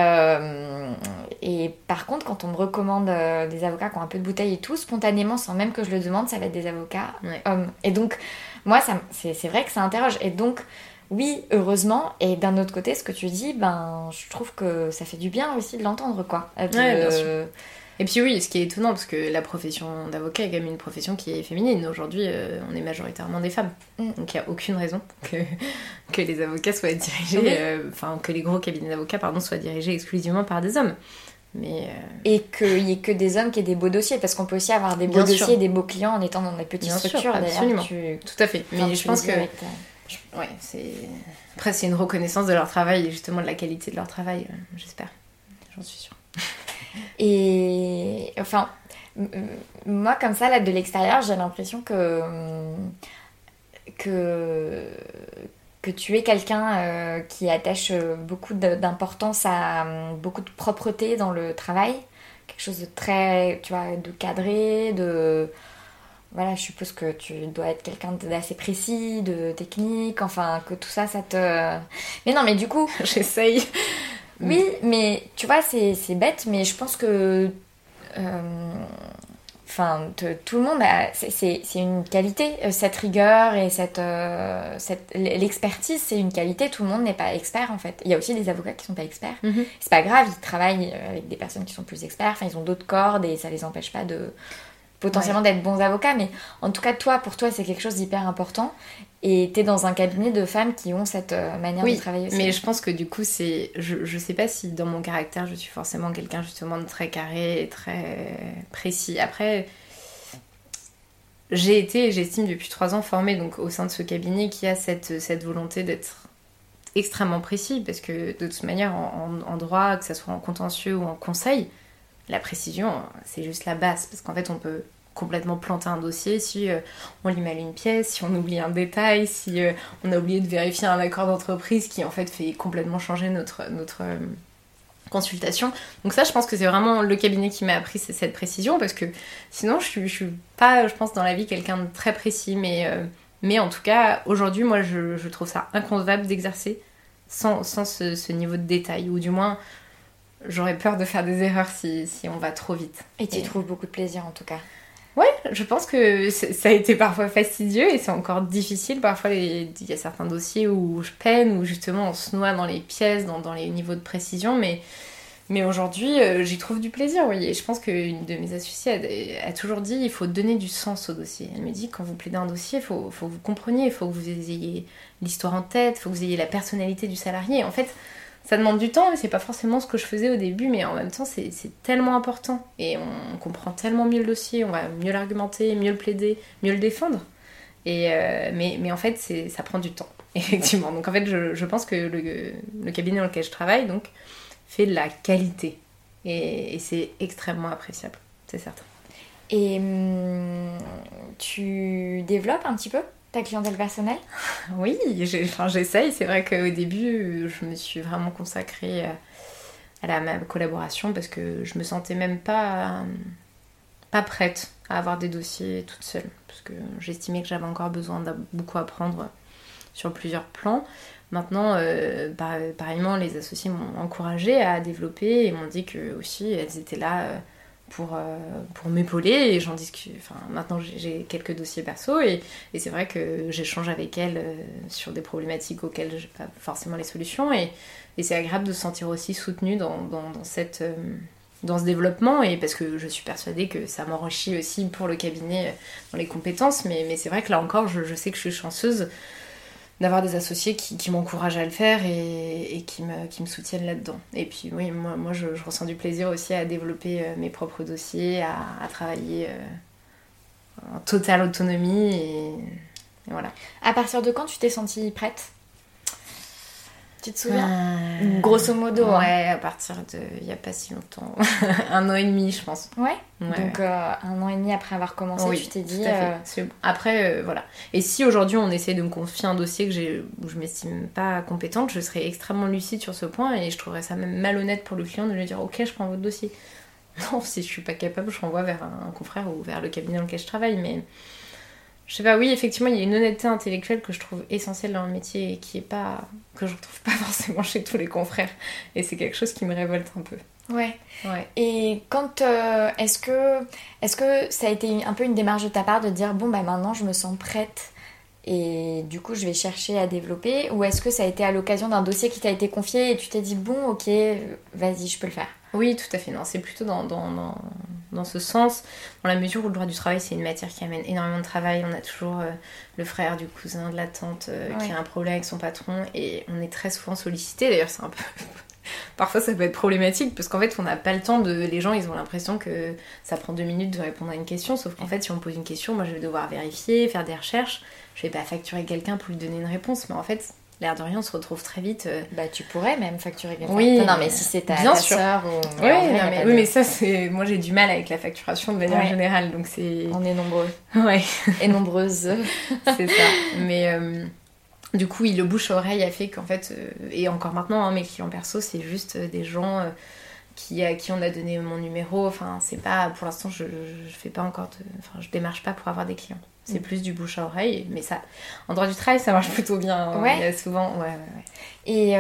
A: par contre quand on me recommande des avocats qui ont un peu de bouteille et tout, spontanément sans même que je le demande, ça va être des avocats hommes, et donc moi c'est vrai que ça interroge, et donc oui heureusement, et d'un autre côté ce que tu dis, je trouve que ça fait du bien aussi de l'entendre quoi.
B: Bien sûr. Et puis oui, ce qui est étonnant, parce que la profession d'avocat est quand même une profession qui est féminine. Aujourd'hui, on est majoritairement des femmes. Donc il n'y a aucune raison que les avocats soient dirigés, que les gros cabinets d'avocats, soient dirigés exclusivement par des hommes.
A: Et qu'il n'y ait que des hommes qui aient des beaux dossiers, parce qu'on peut aussi avoir des beaux dossiers et des beaux clients en étant dans des petites structures.
B: Absolument. Tout à fait. Mais je pense que... Après, c'est une reconnaissance de leur travail et justement de la qualité de leur travail, j'espère. J'en suis sûre.
A: Et enfin, moi comme ça, là, de l'extérieur, j'ai l'impression que tu es quelqu'un qui attache beaucoup d'importance à beaucoup de propreté dans le travail. Quelque chose de très, tu vois, de cadré, de... Voilà, je suppose que tu dois être quelqu'un d'assez précis, de technique, enfin, que tout ça, ça te... Mais non, mais du coup...
B: J'essaye.
A: Oui, mais tu vois, c'est bête, mais je pense que... Enfin, tout le monde a... C'est une qualité, cette rigueur et l'expertise, c'est une qualité. Tout le monde n'est pas expert, en fait. Il y a aussi des avocats qui sont pas experts.
B: Mhm.
A: C'est pas grave, ils travaillent avec des personnes qui sont plus experts. Enfin, ils ont d'autres cordes et ça les empêche pas de... potentiellement d'être bons avocats. Mais en tout cas, pour toi, c'est quelque chose d'hyper important. Et t'es dans un cabinet de femmes qui ont cette manière de travailler aussi.
B: Mais je pense que du coup, c'est... Je sais pas si dans mon caractère, je suis forcément quelqu'un justement de très carré et très précis. Après, j'ai été, j'estime, depuis 3 ans formée donc, au sein de ce cabinet qui a cette volonté d'être extrêmement précis. Parce que de toute manière, en droit, que ce soit en contentieux ou en conseil, la précision, c'est juste la base. Parce qu'en fait, on peut... complètement planter un dossier si on lui mêle une pièce, si on oublie un détail, si on a oublié de vérifier un accord d'entreprise qui en fait fait complètement changer notre consultation. Donc ça, je pense que c'est vraiment le cabinet qui m'a appris cette précision, parce que sinon je suis pas, je pense, dans la vie quelqu'un de très précis, mais en tout cas aujourd'hui moi je trouve ça inconcevable d'exercer sans ce niveau de détail, ou du moins j'aurais peur de faire des erreurs si on va trop vite.
A: Et tu trouves beaucoup de plaisir en tout cas.
B: Ouais, je pense que ça a été parfois fastidieux et c'est encore difficile. Parfois, il y a certains dossiers où je peine, où justement on se noie dans les pièces, dans les niveaux de précision. Mais aujourd'hui, j'y trouve du plaisir, oui. Et je pense qu'une de mes associées a toujours dit il faut donner du sens au dossier. Elle me dit quand vous plaidez un dossier, il faut que vous compreniez, il faut que vous ayez l'histoire en tête, il faut que vous ayez la personnalité du salarié. En fait, ça demande du temps, mais c'est pas forcément ce que je faisais au début, mais en même temps c'est tellement important et on comprend tellement mieux le dossier, on va mieux l'argumenter, mieux le plaider, mieux le défendre. Et mais en fait ça prend du temps, effectivement. Donc en fait je pense que le cabinet dans lequel je travaille donc fait de la qualité et c'est extrêmement appréciable, c'est certain.
A: Et tu développes un petit peu ta clientèle personnelle?
B: Oui, j'essaye. C'est vrai qu'au début, je me suis vraiment consacrée à ma collaboration parce que je me sentais même pas prête à avoir des dossiers toute seule. Parce que j'estimais que j'avais encore besoin de beaucoup apprendre sur plusieurs plans. Maintenant, pareillement, les associés m'ont encouragée à développer et m'ont dit que aussi elles étaient là pour m'épauler, et j'en discute. Enfin, maintenant j'ai quelques dossiers perso et c'est vrai que j'échange avec elles sur des problématiques auxquelles j'ai pas forcément les solutions, et c'est agréable de se sentir aussi soutenue dans ce développement, et parce que je suis persuadée que ça m'enrichit aussi pour le cabinet dans les compétences, mais c'est vrai que là encore je sais que je suis chanceuse d'avoir des associés qui m'encouragent à le faire et qui me soutiennent là-dedans. Et puis oui, moi je ressens du plaisir aussi à développer mes propres dossiers, à travailler en totale autonomie et voilà.
A: À partir de quand tu t'es sentie prête? Tu te souviens? Grosso modo.
B: Ouais, à partir de... il n'y a pas si longtemps. 1 an et demi, je pense.
A: Ouais. Donc 1 an et demi après avoir commencé,
B: oui,
A: tu t'es dit...
B: tout à fait. Après, voilà. Et si aujourd'hui on essaie de me confier un dossier où je m'estime pas compétente, je serais extrêmement lucide sur ce point et je trouverais ça même malhonnête pour le client de lui dire ok, je prends votre dossier. Non, si je suis pas capable, je renvoie vers un confrère ou vers le cabinet dans lequel je travaille, mais... Je sais pas, oui, effectivement, il y a une honnêteté intellectuelle que je trouve essentielle dans le métier et que je retrouve pas forcément chez tous les confrères. Et c'est quelque chose qui me révolte un peu.
A: Ouais. Et quand est-ce que ça a été un peu une démarche de ta part de dire bon bah maintenant je me sens prête et du coup je vais chercher à développer, ou est-ce que ça a été à l'occasion d'un dossier qui t'a été confié et tu t'es dit bon ok vas-y je peux le faire?
B: Oui, tout à fait. Non, c'est plutôt dans ce sens, dans la mesure où le droit du travail, c'est une matière qui amène énormément de travail. On a toujours le frère, du cousin, de la tante qui a un problème avec son patron, et on est très souvent sollicité. D'ailleurs, c'est un peu... Parfois, ça peut être problématique, parce qu'en fait, on n'a pas le temps de... Les gens, ils ont l'impression que ça prend 2 minutes de répondre à une question, sauf qu'en fait, si on me pose une question, moi, je vais devoir vérifier, faire des recherches. Je vais pas facturer quelqu'un pour lui donner une réponse, mais en fait... l'air de rien, on se retrouve très vite.
A: Bah, tu pourrais même facturer quelqu'un.
B: Oui,
A: non, mais si c'est ta
B: sûr.
A: sœur ou...
B: Oui, mais ça, c'est... Moi, j'ai du mal avec la facturation de manière générale, donc c'est...
A: On est nombreux.
B: Ouais.
A: Et nombreuses.
B: C'est ça. Mais du coup, le bouche-oreille a fait qu'en fait... et encore maintenant, hein, mes clients perso, c'est juste des gens... à qui on a donné mon numéro, enfin c'est pas, pour l'instant je fais pas encore enfin je démarche pas pour avoir des clients, c'est plus du bouche à oreille, mais ça, en droit du travail ça marche plutôt bien, hein. Il y a souvent, ouais.
A: Et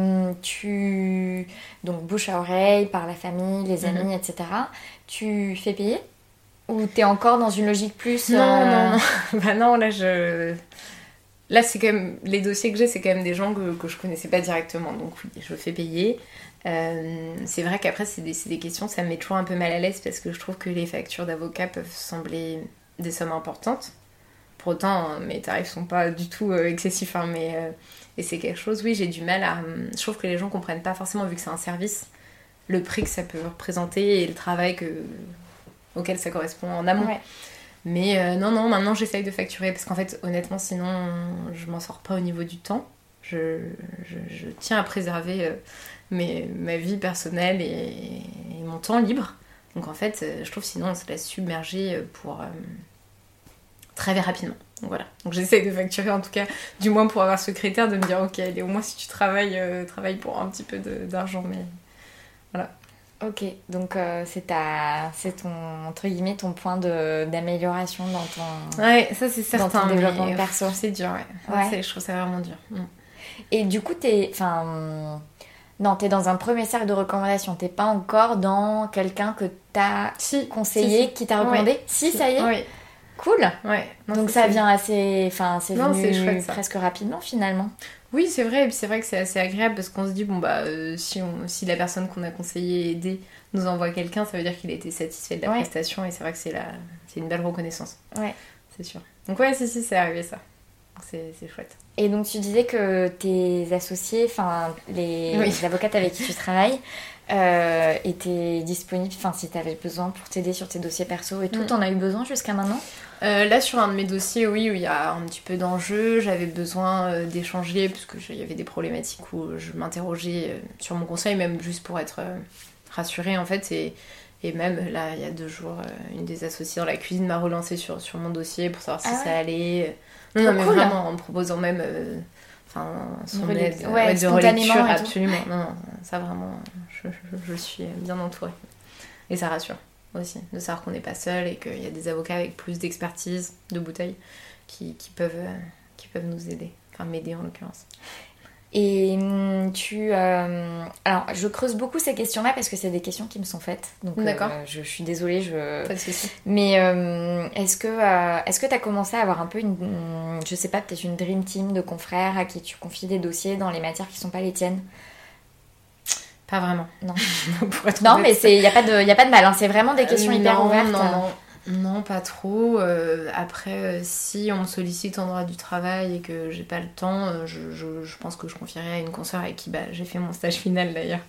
A: donc bouche à oreille, par la famille, les amis, etc. Tu fais payer? Ou t'es encore dans une logique plus...
B: Non. Bah non, là c'est quand même, les dossiers que j'ai, c'est quand même des gens que je connaissais pas directement, donc oui, je fais payer. C'est vrai qu'après c'est des questions, ça me met toujours un peu mal à l'aise parce que je trouve que les factures d'avocats peuvent sembler des sommes importantes. Pour autant, mes tarifs sont pas du tout excessifs, hein, et c'est quelque chose, oui, j'ai du mal à... Je trouve que les gens comprennent pas forcément, vu que c'est un service, le prix que ça peut représenter et le travail auquel ça correspond en amont. Ouais. Mais non, maintenant j'essaye de facturer parce qu'en fait, honnêtement, sinon je m'en sors pas au niveau du temps. Je tiens à préserver ma vie personnelle et mon temps libre. Donc en fait, je trouve sinon on se laisse submerger pour très rapidement. Donc voilà. Donc j'essaye de facturer en tout cas, du moins pour avoir ce critère de me dire ok, allez, au moins si tu travailles pour un petit peu d'argent, mais voilà.
A: Ok, donc c'est ton, entre guillemets, ton point d'amélioration dans ton...
B: Ouais, ça c'est certain,
A: dans ton développement perso.
B: C'est dur, ouais. Je trouve ça vraiment dur.
A: Et du coup, t'es dans un premier cercle de recommandation. T'es pas encore dans quelqu'un que t'as conseillé, qui t'a recommandé. Si, ça y est.
B: Oui.
A: Cool.
B: Ouais. Non,
A: donc ça vient assez... Enfin, c'est venu
B: chouette,
A: presque rapidement, finalement.
B: Oui, c'est vrai. Et puis c'est vrai que c'est assez agréable parce qu'on se dit, bon, bah, si la personne qu'on a conseillé et aidée nous envoie quelqu'un, ça veut dire qu'il a été satisfait de la prestation. Et c'est vrai que c'est une belle reconnaissance. Ouais. C'est sûr. Donc ouais, si, c'est arrivé ça. C'est chouette.
A: Et donc tu disais que tes associés, enfin les avocates avec qui tu travailles, étaient disponibles, enfin si tu avais besoin pour t'aider sur tes dossiers perso et tout, t'en as eu besoin jusqu'à maintenant?
B: Là sur un de mes dossiers, oui, où il y a un petit peu d'enjeu, j'avais besoin d'échanger parce qu'il y avait des problématiques où je m'interrogeais sur mon conseil, même juste pour être rassurée en fait. Et même là, il y a 2 jours, une des associées dans la cuisine m'a relancée sur mon dossier pour savoir si ça allait. Non, mais vraiment en me proposant même son aide de relecture, absolument. Non, ça vraiment, je suis bien entourée. Et ça rassure aussi, de savoir qu'on n'est pas seul et qu'il y a des avocats avec plus d'expertise, de bouteilles, qui peuvent nous aider. Enfin, m'aider en l'occurrence.
A: Et alors, je creuse beaucoup ces questions-là parce que c'est des questions qui me sont faites. Donc,
B: d'accord.
A: Je suis désolée.
B: Pas de souci.
A: Mais est-ce que tu as commencé à avoir un peu je sais pas, peut-être une dream team de confrères à qui tu confies des dossiers dans les matières qui sont pas les tiennes?
B: Pas vraiment.
A: Non. Non, mais il n'y a pas de mal. Hein. C'est vraiment des questions hyper ouvertes.
B: Non, pas trop. Après, si on me sollicite en droit du travail et que j'ai pas le temps, je pense que je confierai à une consoeur avec qui j'ai fait mon stage final d'ailleurs,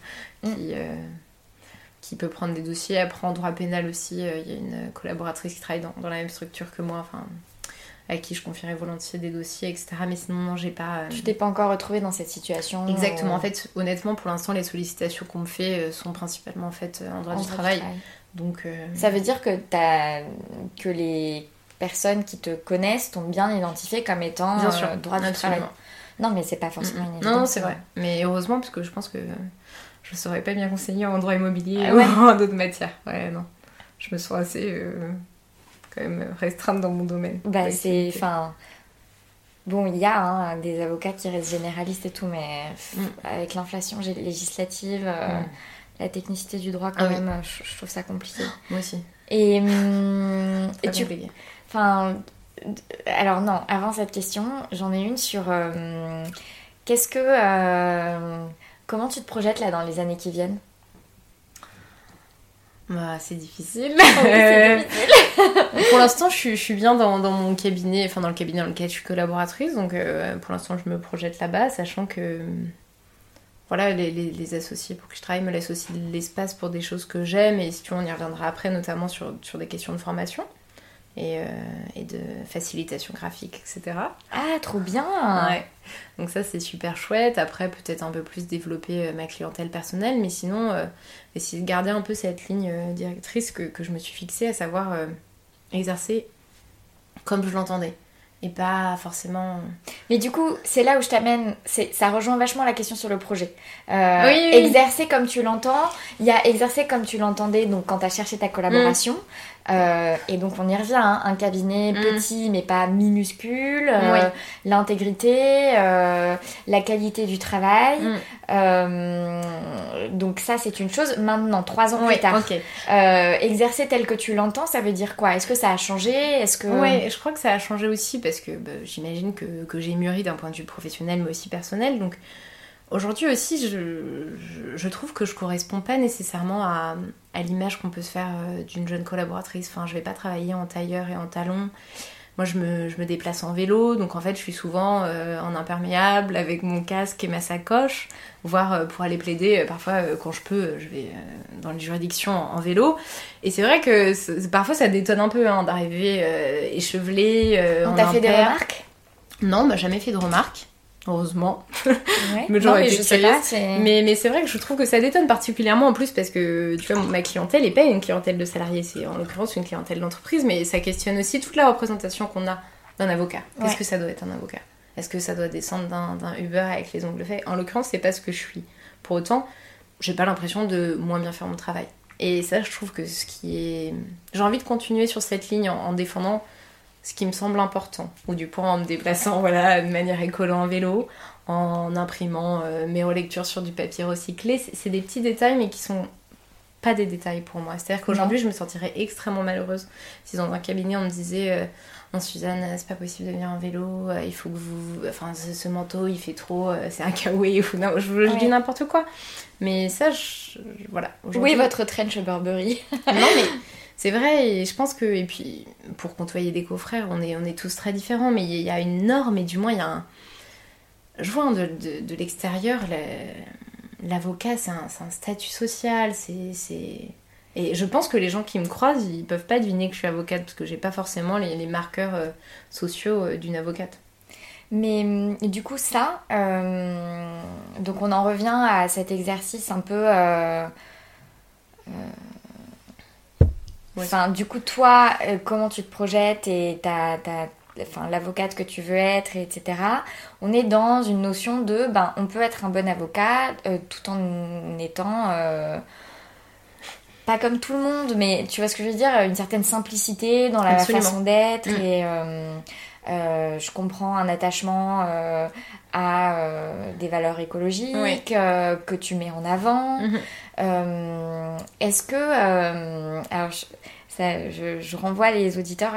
B: qui peut prendre des dossiers. Après, en droit pénal aussi, il y a une collaboratrice qui travaille dans la même structure que moi, enfin, à qui je confierai volontiers des dossiers, etc. Mais sinon, non, j'ai pas...
A: Tu t'es pas encore retrouvée dans cette situation?
B: Exactement. En fait, honnêtement, pour l'instant, les sollicitations qu'on me fait sont principalement faites en droit du travail. Donc,
A: ça veut dire que les personnes qui te connaissent t'ont bien identifié comme étant droit du travail. Non, mais c'est pas forcément une évidence.
B: Non, c'est vrai. Mais heureusement, parce que je pense que je ne saurais pas bien conseiller en droit immobilier ou en d'autres matières. Ouais, non. Je me sens assez quand même restreinte dans mon domaine.
A: Bah, bon, il y a des avocats qui restent généralistes et tout, mais avec l'inflation législative... la technicité du droit quand même, je trouve ça compliqué.
B: Moi aussi.
A: Et
B: compliqué.
A: Enfin, alors non, avant cette question, j'en ai une sur comment tu te projettes là dans les années qui viennent?
B: Bah, c'est difficile.
A: C'est difficile.
B: Pour l'instant, je suis bien dans mon cabinet, enfin dans le cabinet dans lequel je suis collaboratrice, donc pour l'instant, je me projette là-bas, sachant que voilà, les associés pour qui je travaille me laissent aussi de l'espace pour des choses que j'aime, et si tu veux, on y reviendra après, notamment sur des questions de formation. et de facilitation graphique, etc.
A: Ah, trop bien.
B: Ouais. Donc ça, c'est super chouette. Après, peut-être un peu plus développer ma clientèle personnelle, mais sinon, essayer de garder un peu cette ligne directrice que je me suis fixée, à savoir exercer comme je l'entendais. Et pas forcément...
A: Mais du coup, c'est là où je t'amène, ça rejoint vachement la question sur le projet.
B: Oui.
A: Exercer comme tu l'entends, il y a exercer comme tu l'entendais donc quand tu as cherché ta collaboration. Et donc on y revient, hein, un cabinet petit mais pas minuscule, l'intégrité, la qualité du travail. Donc ça c'est une chose. Maintenant, 3 ans plus tard, exercer tel que tu l'entends, ça veut dire quoi? Est-ce que ça a changé?
B: Ouais, je crois que ça a changé aussi parce que j'imagine que j'ai mûri d'un point de vue professionnel mais aussi personnel. Donc aujourd'hui aussi, je trouve que je corresponds pas nécessairement à l'image qu'on peut se faire d'une jeune collaboratrice. Enfin, je vais pas travailler en tailleur et en talons. Moi, je me déplace en vélo, donc en fait, je suis souvent en imperméable avec mon casque et ma sacoche, voire pour aller plaider, parfois, quand je peux, je vais dans les juridictions en vélo. Et c'est vrai que parfois, ça détonne un peu hein, d'arriver échevelée.
A: On t'a fait des remarques?
B: Non, on m'a jamais fait de remarques. Heureusement.
A: Ouais.
B: Mais je sais pas. Mais c'est vrai que je trouve que ça détonne particulièrement en plus parce que tu vois, ma clientèle n'est pas une clientèle de salariés, c'est en l'occurrence une clientèle d'entreprise, mais ça questionne aussi toute la représentation qu'on a d'un avocat. Qu'est-ce que ça doit être un avocat? Est-ce que ça doit descendre d'un Uber avec les ongles faits? En l'occurrence, c'est pas ce que je suis. Pour autant, j'ai pas l'impression de moins bien faire mon travail. Et ça, je trouve que j'ai envie de continuer sur cette ligne en défendant ce qui me semble important, ou du point en me déplaçant voilà, de manière écolo en vélo, en imprimant mes relectures sur du papier recyclé. C'est des petits détails, mais qui sont pas des détails pour moi. C'est-à-dire qu'aujourd'hui, je me sentirais extrêmement malheureuse si dans un cabinet, on me disait non, Suzanne, c'est pas possible de venir en vélo, il faut que vous... Enfin, ce manteau, il fait trop, c'est un kawaii, ou non, je dis n'importe quoi. Mais ça, voilà.
A: Oui, votre trench Burberry.
B: Non, mais... C'est vrai, et je pense que, et puis pour côtoyer des confrères, on est tous très différents, mais il y a une norme, et du moins il y a un... Je vois hein, de l'extérieur, l'avocat c'est un statut social, Et je pense que les gens qui me croisent, ils peuvent pas deviner que je suis avocate, parce que j'ai pas forcément les marqueurs sociaux d'une avocate.
A: Mais du coup ça, donc on en revient à cet exercice un peu... Enfin, du coup, toi, comment tu te projettes et l'avocate que tu veux être, etc. On est dans une notion de, on peut être un bon avocat tout en étant pas comme tout le monde, mais tu vois ce que je veux dire, une certaine simplicité dans la façon d'être et je comprends un attachement à des valeurs écologiques que tu mets en avant. Est-ce que... alors, je renvoie les auditeurs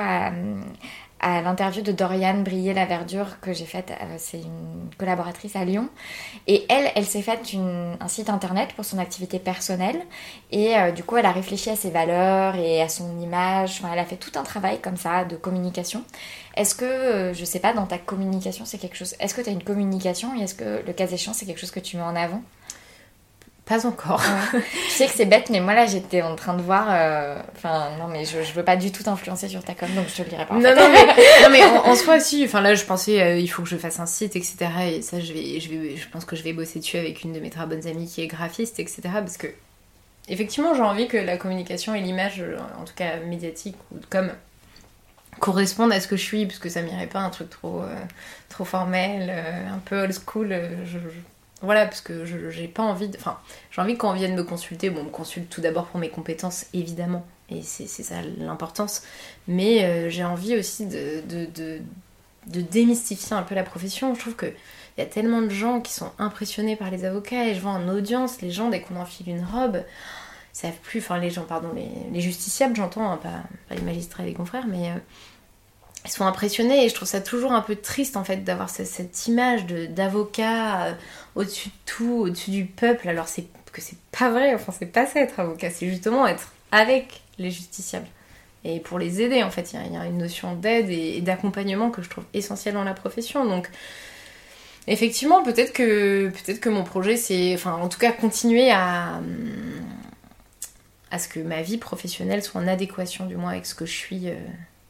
A: à l'interview de Doriane Brier-Laverdure que j'ai faite. C'est une collaboratrice à Lyon. Et elle s'est faite un site internet pour son activité personnelle. Et du coup, elle a réfléchi à ses valeurs et à son image. Enfin, elle a fait tout un travail comme ça de communication. Est-ce que, je sais pas, dans ta communication, c'est quelque chose... Est-ce que tu as une communication et est-ce que, le cas échéant, c'est quelque chose que tu mets en avant?
B: Pas encore.
A: Ouais. Je sais que c'est bête, mais moi là j'étais en train de voir. Non, mais je veux pas du tout t'influencer sur ta com, donc je te le dirai pas. En fait.
B: Non, mais en soi, si. Enfin, là, je pensais, il faut que je fasse un site, etc. Et ça, je pense que je vais bosser dessus avec une de mes très bonnes amies qui est graphiste, etc. Parce que, effectivement, j'ai envie que la communication et l'image, en tout cas médiatique ou de com, correspondent à ce que je suis, parce que ça m'irait pas un truc trop formel, un peu old school. Voilà, parce que j'ai pas envie de... Enfin, j'ai envie que quand on vienne me consulter, on me consulte tout d'abord pour mes compétences, évidemment, et c'est ça l'importance, mais j'ai envie aussi de démystifier un peu la profession. Je trouve qu'il y a tellement de gens qui sont impressionnés par les avocats, et je vois en audience, les gens, dès qu'on enfile une robe, ils savent plus... Enfin, les gens, pardon, les justiciables, j'entends, hein, pas les magistrats et les confrères, mais... ils sont impressionnés et je trouve ça toujours un peu triste en fait d'avoir cette image d'avocat au-dessus de tout, au-dessus du peuple, alors c'est pas vrai, enfin c'est pas ça être avocat, c'est justement être avec les justiciables et pour les aider en fait, il y a une notion d'aide et d'accompagnement que je trouve essentielle dans la profession. Donc effectivement peut-être que mon projet c'est, enfin en tout cas continuer à ce que ma vie professionnelle soit en adéquation du moins avec ce que je suis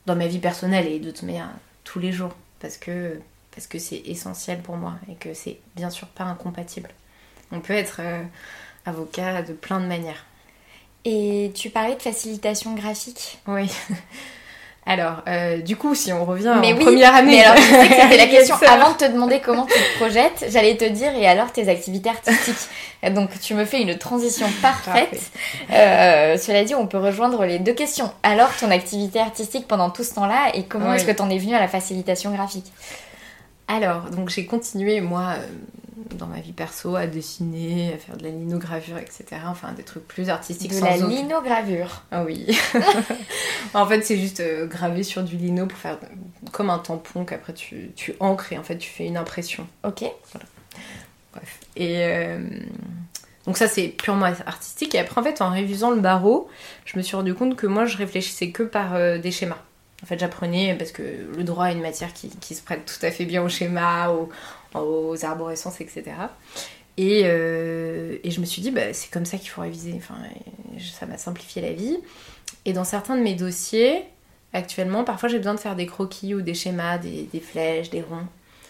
B: dans ma vie personnelle et de toute manière tous les jours, parce que c'est essentiel pour moi et que c'est bien sûr pas incompatible. On peut être avocat de plein de manières.
A: Et tu parlais de facilitation graphique.
B: Oui. Alors, du coup, si on revient première année...
A: Mais alors, je sais que c'était la question. Avant de te demander comment tu te projettes, j'allais te dire, et alors tes activités artistiques. Donc, tu me fais une transition parfaite. Cela dit, on peut rejoindre les deux questions. Alors, ton activité artistique pendant tout ce temps-là, et comment est-ce que t'en es venue à la facilitation graphique?
B: Alors, donc j'ai continué, moi, dans ma vie perso, à dessiner, à faire de la linogravure, etc. Enfin, des trucs plus artistiques.
A: De la linogravure.
B: Ah oui. En fait, c'est juste graver sur du lino pour faire comme un tampon qu'après tu ancres et en fait tu fais une impression.
A: Ok.
B: Voilà. Bref. Et donc ça, c'est purement artistique. Et après, en fait, en révisant le barreau, je me suis rendu compte que moi, je réfléchissais que par des schémas. En fait, j'apprenais parce que le droit est une matière qui se prête tout à fait bien au schéma, aux arborescences, etc. Et je me suis dit, c'est comme ça qu'il faut réviser. Enfin, ça m'a simplifié la vie. Et dans certains de mes dossiers, actuellement, parfois j'ai besoin de faire des croquis ou des schémas, des flèches, des ronds.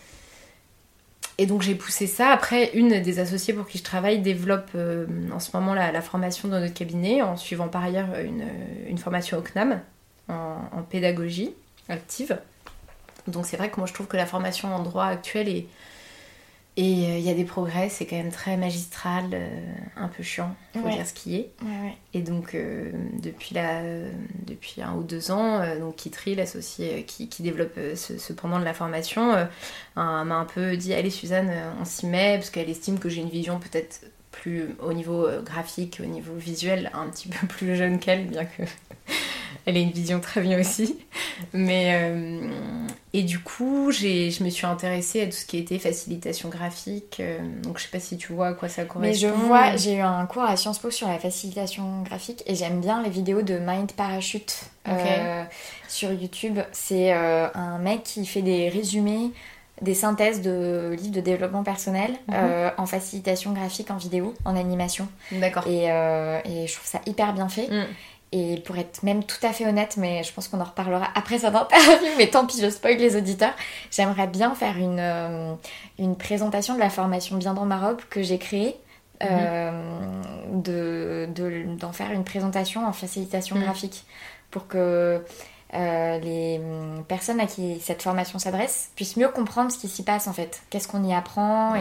B: Et donc j'ai poussé ça. Après, une des associées pour qui je travaille développe en ce moment la formation dans notre cabinet, en suivant par ailleurs une formation au CNAM, en pédagogie active. Donc c'est vrai que moi je trouve que la formation en droit actuelle et il y a des progrès, c'est quand même très magistral, un peu chiant, faut dire ce qui est.
A: Ouais.
B: Et donc depuis 1 ou 2 ans, donc Kitri, l'associé qui développe ce pendant de la formation, m'a un peu dit allez Suzanne, on s'y met, parce qu'elle estime que j'ai une vision peut-être plus au niveau graphique, au niveau visuel, un petit peu plus jeune qu'elle, bien que elle a une vision très bien aussi. Mais et du coup, je me suis intéressée à tout ce qui était facilitation graphique. Donc je sais pas si tu vois à quoi ça correspond.
A: Mais je vois, j'ai eu un cours à Sciences Po sur la facilitation graphique et j'aime bien les vidéos de Mind Parachute sur YouTube. C'est un mec qui fait des résumés, des synthèses de livres de développement personnel en facilitation graphique, en vidéo, en animation.
B: D'accord.
A: Et je trouve ça hyper bien fait. Et pour être même tout à fait honnête, mais je pense qu'on en reparlera après cette interview, mais tant pis, je spoil les auditeurs, j'aimerais bien faire une présentation de la formation Bien dans ma robe que j'ai créée, d'en faire une présentation en facilitation graphique pour que les personnes à qui cette formation s'adresse puissent mieux comprendre ce qui s'y passe en fait, qu'est-ce qu'on y apprend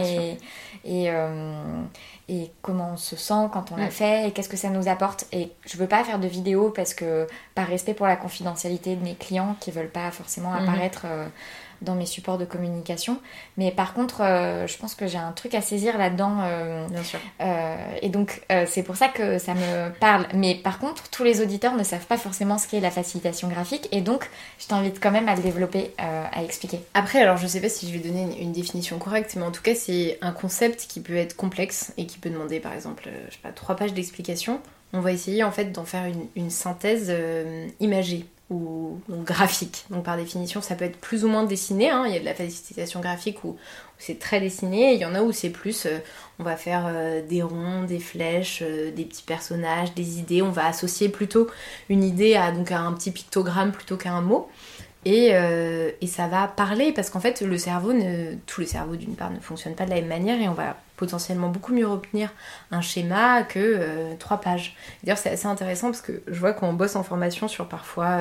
A: et comment on se sent quand on l'a fait et qu'est-ce que ça nous apporte. Et je veux pas faire de vidéo parce que par respect pour la confidentialité de mes clients qui veulent pas forcément apparaître dans mes supports de communication, mais par contre je pense que j'ai un truc à saisir là-dedans,
B: bien sûr.
A: et donc c'est pour ça que ça me parle. Mais par contre tous les auditeurs ne savent pas forcément ce qu'est la facilitation graphique et donc je t'invite quand même à le développer, à expliquer.
B: Après, alors je sais pas si je vais donner une définition correcte, mais en tout cas c'est un concept qui peut être complexe et qui peut demander par exemple 3 pages d'explication. On va essayer en fait d'en faire une synthèse imagée ou donc graphique. Donc par définition ça peut être plus ou moins dessiné, hein. Il y a de la facilitation graphique où c'est très dessiné, et il y en a où c'est plus on va faire des ronds, des flèches, des petits personnages, des idées, on va associer plutôt une idée à un petit pictogramme plutôt qu'à un mot. Et ça va parler parce qu'en fait tous les cerveaux d'une part ne fonctionnent pas de la même manière et on va potentiellement beaucoup mieux retenir un schéma que 3 pages. D'ailleurs c'est assez intéressant parce que je vois quand on bosse en formation sur parfois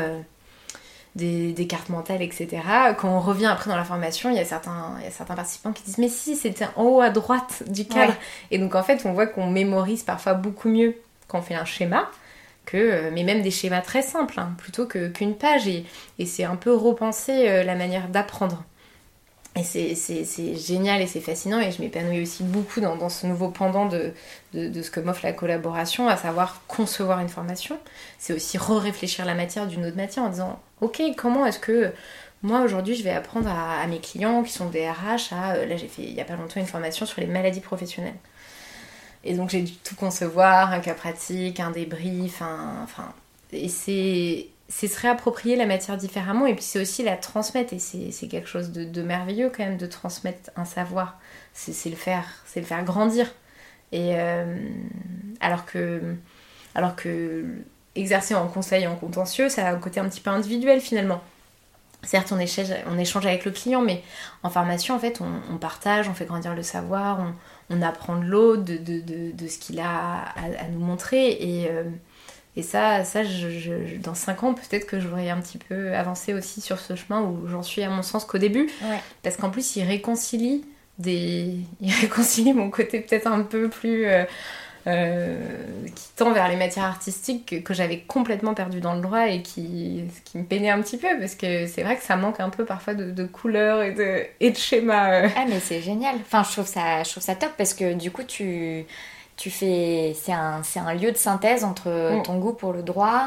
B: des cartes mentales, etc. Quand on revient après dans la formation, il y a certains participants qui disent mais si c'était en haut à droite du cadre. Et donc en fait on voit qu'on mémorise parfois beaucoup mieux quand on fait un schéma. Mais même des schémas très simples, hein, plutôt qu'une page. Et c'est un peu repenser la manière d'apprendre. Et c'est génial et c'est fascinant. Et je m'épanouis aussi beaucoup dans ce nouveau pendant de ce que m'offre la collaboration, à savoir concevoir une formation. C'est aussi réfléchir la matière d'une autre matière en disant ok, comment est-ce que moi aujourd'hui je vais apprendre à mes clients qui sont des RH là j'ai fait il y a pas longtemps une formation sur les maladies professionnelles. Et donc j'ai dû tout concevoir, un cas pratique, un débrief, et c'est se réapproprier la matière différemment, et puis c'est aussi la transmettre, et c'est quelque chose de merveilleux quand même de transmettre un savoir, c'est le faire grandir. Et alors que exercer en conseil, en contentieux, ça a un côté un petit peu individuel finalement. Certes, on échange avec le client, mais en formation, en fait, on partage, on fait grandir le savoir, on apprend de l'autre, de ce qu'il a à nous montrer. Et ça dans 5 ans, peut-être que j'aurais un petit peu avancé aussi sur ce chemin où j'en suis à mon sens qu'au début.
A: Ouais.
B: Parce qu'en plus, il réconcilie mon côté peut-être un peu plus... qui tend vers les matières artistiques que j'avais complètement perdu dans le droit et qui me peinait un petit peu parce que c'est vrai que ça manque un peu parfois de couleurs et de schémas.
A: Ah mais c'est génial. Enfin, je trouve ça top parce que du coup tu fais c'est un lieu de synthèse entre ton goût pour le droit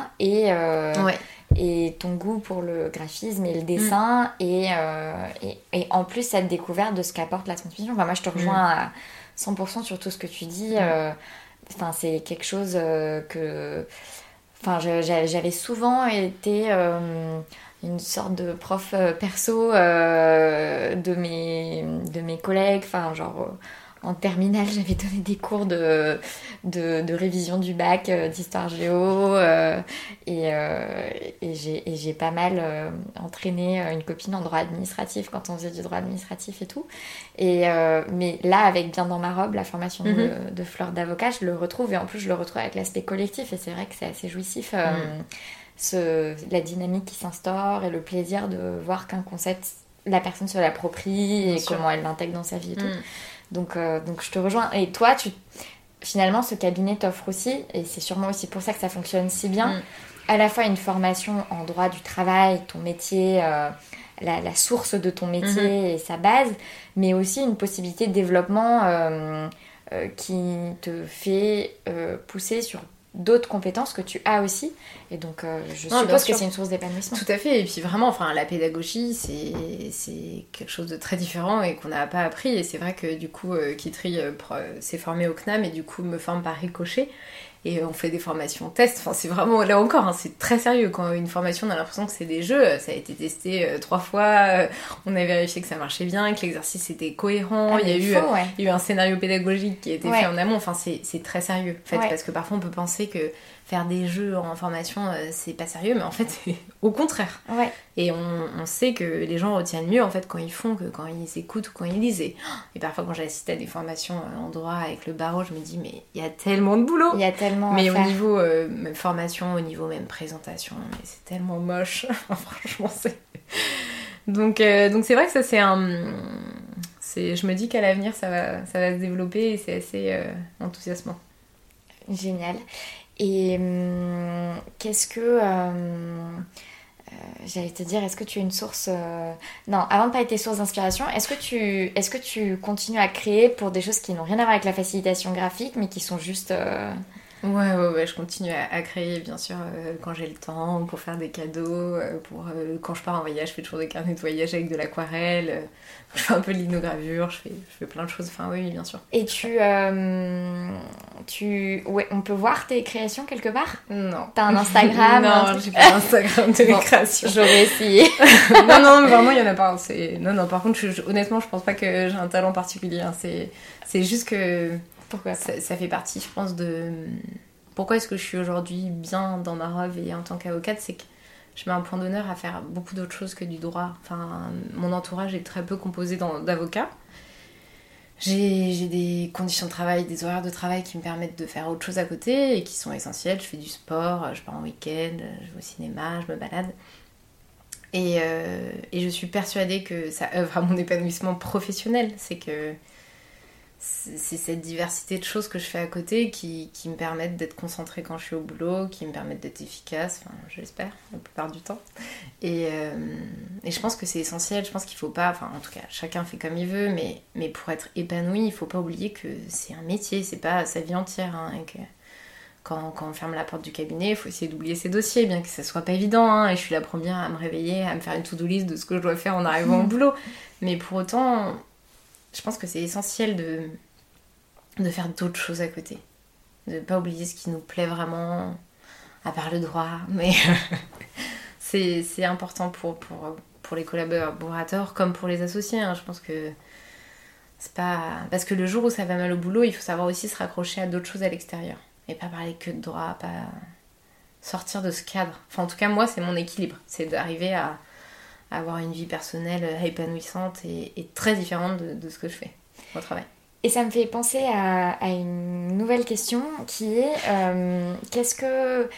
A: et ton goût pour le graphisme et le dessin et en plus cette découverte de ce qu'apporte la transmission. Enfin, moi je te rejoins à 100% sur tout ce que tu dis. Enfin, c'est quelque chose que... Enfin, j'avais souvent été une sorte de prof perso de mes collègues. Enfin, genre... En terminale, j'avais donné des cours de révision du bac, d'histoire géo, et j'ai pas mal entraîné une copine en droit administratif quand on faisait du droit administratif et tout. Mais là, avec Bien dans ma robe, la formation de Fleur d'avocat, je le retrouve, et en plus je le retrouve avec l'aspect collectif, et c'est vrai que c'est assez jouissif. La dynamique qui s'instaure et le plaisir de voir qu'un concept, la personne se l'approprie et comment elle l'intègre dans sa vie et tout. Donc je te rejoins. Et toi, finalement, ce cabinet t'offre aussi, et c'est sûrement aussi pour ça que ça fonctionne si bien, à la fois une formation en droit du travail, ton métier, la source de ton métier et sa base, mais aussi une possibilité de développement qui te fait pousser sur d'autres compétences que tu as aussi, et donc je suppose que c'est une source d'épanouissement.
B: Tout à fait, et puis vraiment, enfin, la pédagogie c'est quelque chose de très différent et qu'on n'a pas appris, et c'est vrai que du coup Kitry s'est formé au CNAM et du coup me forme par ricochet, et on fait des formations tests, enfin c'est vraiment, là encore, hein, c'est très sérieux. Quand une formation on a l'impression que c'est des jeux, ça a été testé 3 fois, on a vérifié que ça marchait bien, que l'exercice était cohérent, il y a eu un scénario pédagogique qui a été fait en amont, enfin c'est très sérieux en fait, parce que parfois on peut penser que faire des jeux en formation c'est pas sérieux, mais en fait c'est au contraire. Et on sait que les gens retiennent mieux en fait quand ils font que quand ils écoutent ou quand ils lisent. Et parfois quand j'assiste à des formations en droit avec le barreau, je me dis mais il y a tellement de boulot.
A: Il y a tellement
B: mais
A: à
B: au
A: faire.
B: niveau même formation, au niveau même présentation, mais c'est tellement moche. Franchement c'est... Donc c'est vrai que ça je me dis qu'à l'avenir ça va se développer et c'est assez enthousiasmant.
A: Génial. Et qu'est-ce que... j'allais te dire, est-ce que tu as une source... Non, avant de parler de tes sources d'inspiration, est-ce que tu continues à créer pour des choses qui n'ont rien à voir avec la facilitation graphique, mais qui sont juste...
B: Ouais, je continue à créer, bien sûr, quand j'ai le temps, pour faire des cadeaux, quand je pars en voyage, je fais toujours des carnets de voyage avec de l'aquarelle, je fais un peu de linogravure, je fais plein de choses, enfin oui, bien sûr.
A: Et ouais, on peut voir tes créations quelque part ?
B: Non.
A: T'as un Instagram ?
B: Non, j'ai pas d'Instagram de mes créations.
A: J'aurais essayé.
B: non, mais vraiment, il y en a pas. Non, par contre, honnêtement, je pense pas que j'ai un talent particulier, hein. C'est juste que...
A: Pourquoi
B: ça fait partie, je pense, de... Pourquoi est-ce que je suis aujourd'hui bien dans ma robe et en tant qu'avocate, c'est que je mets un point d'honneur à faire beaucoup d'autres choses que du droit. Enfin, mon entourage est très peu composé d'avocats. J'ai des conditions de travail, des horaires de travail qui me permettent de faire autre chose à côté et qui sont essentielles. Je fais du sport, je pars en week-end, je vais au cinéma, je me balade. Et je suis persuadée que ça œuvre à mon épanouissement professionnel. C'est cette diversité de choses que je fais à côté qui me permettent d'être concentrée quand je suis au boulot, qui me permettent d'être efficace, enfin j'espère, la plupart du temps. Et je pense que c'est essentiel, je pense qu'il faut pas, enfin en tout cas chacun fait comme il veut, mais pour être épanoui, il faut pas oublier que c'est un métier, c'est pas sa vie entière, hein, et que quand on ferme la porte du cabinet, il faut essayer d'oublier ses dossiers, bien que ça soit pas évident, hein, et je suis la première à me réveiller, à me faire une to-do list de ce que je dois faire en arrivant au boulot. Mais pour autant, je pense que c'est essentiel de faire d'autres choses à côté. De pas oublier ce qui nous plaît vraiment, à part le droit, mais c'est important pour les collaborateurs comme pour les associés, hein. Je pense que c'est pas... Parce que le jour où ça va mal au boulot, il faut savoir aussi se raccrocher à d'autres choses à l'extérieur. Et pas parler que de droit, sortir de ce cadre. Enfin, en tout cas, moi, c'est mon équilibre. C'est d'arriver à avoir une vie personnelle épanouissante et très différente de ce que je fais au travail.
A: Et ça me fait penser à une nouvelle question qui est qu'est-ce que...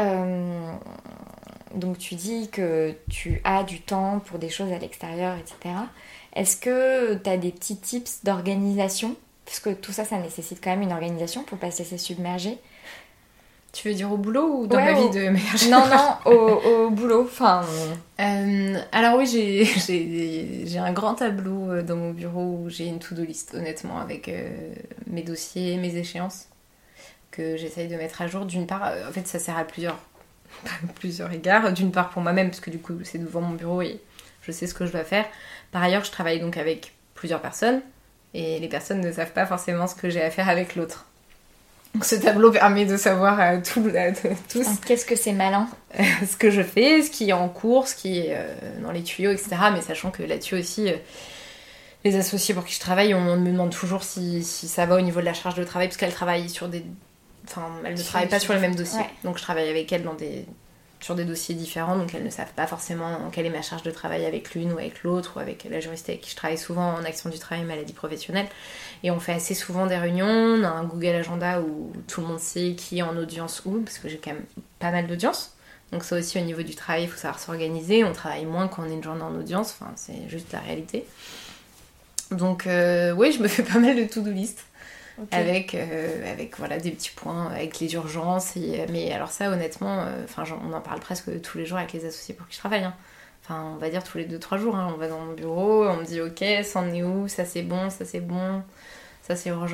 A: donc tu dis que tu as du temps pour des choses à l'extérieur, etc. Est-ce que tu as des petits tips d'organisation? Parce que tout ça, ça nécessite quand même une organisation pour pas se laisser submerger.
B: Tu veux dire au boulot ou dans ma vie de mère?
A: Non, au boulot. Enfin...
B: alors oui, j'ai un grand tableau dans mon bureau où j'ai une to-do list, honnêtement, avec mes dossiers, mes échéances, que j'essaye de mettre à jour. D'une part, en fait, ça sert à plusieurs égards. D'une part pour moi-même, parce que du coup, c'est devant mon bureau et je sais ce que je dois faire. Par ailleurs, je travaille donc avec plusieurs personnes et les personnes ne savent pas forcément ce que j'ai à faire avec l'autre. Donc ce tableau permet de savoir tous.
A: Qu'est-ce que c'est malin?
B: Ce que je fais, ce qui est en cours, ce qui est dans les tuyaux, etc. Mais sachant que là-dessus aussi, les associés pour qui je travaille, on me demande toujours si ça va au niveau de la charge de travail, parce qu'elles travaillent sur des... Enfin, elles ne travaillent pas sur les mêmes dossiers. Ouais. Donc je travaille avec elles sur des dossiers différents, donc elles ne savent pas forcément quelle est ma charge de travail avec l'une ou avec l'autre, ou avec la juriste avec qui je travaille souvent en action du travail, maladie professionnelle. Et on fait assez souvent des réunions, on a un Google Agenda où tout le monde sait qui est en audience où, parce que j'ai quand même pas mal d'audience. Donc ça aussi, au niveau du travail, il faut savoir s'organiser. On travaille moins quand on est une journée en audience, enfin c'est juste la réalité. Donc oui, je me fais pas mal de to-do list. Okay. Avec voilà, des petits points, avec les urgences. Mais alors ça, honnêtement, on en parle presque tous les jours avec les associés pour qui je travaille. Hein. Enfin, on va dire tous les 2-3 jours. Hein. On va dans mon bureau, on me dit « Ok, ça en est où? Ça c'est bon, ça c'est bon, ça c'est urgent. »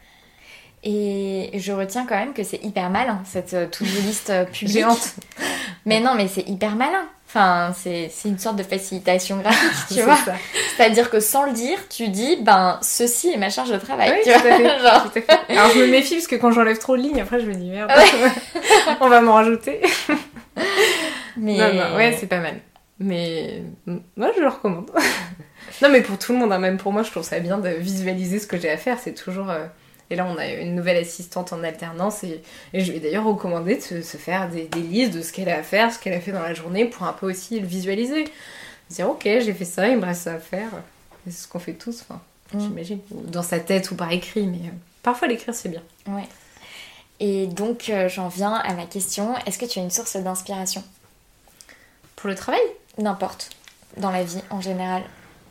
A: Et je retiens quand même que c'est hyper malin, cette to-do list publique.
B: J'ai honte.
A: Mais non, mais c'est hyper malin. Enfin, c'est une sorte de facilitation graphique, tu vois. Ça. C'est-à-dire que sans le dire, tu dis, ceci est ma charge de travail.
B: Oui,
A: tu
B: tout
A: vois,
B: à fait.
A: genre...
B: Tout à fait. Alors, je me méfie parce que quand j'enlève trop de lignes, après, je me dis, merde, ouais. On va m'en rajouter.
A: Mais...
B: Non, ouais, c'est pas mal. Mais moi, je le recommande. Non, mais pour tout le monde, hein, même pour moi, je trouve ça bien de visualiser ce que j'ai à faire. C'est toujours... Et là, on a une nouvelle assistante en alternance et je lui ai d'ailleurs recommandé de se faire des listes de ce qu'elle a à faire, ce qu'elle a fait dans la journée pour un peu aussi le visualiser. Dire, ok, j'ai fait ça, il me reste ça à faire. Et c'est ce qu'on fait tous, j'imagine. Ou dans sa tête ou par écrit, mais parfois l'écrire, c'est bien.
A: Ouais. Et donc, j'en viens à ma question. Est-ce que tu as une source d'inspiration?
B: Pour le travail?
A: N'importe. Dans la vie, en général.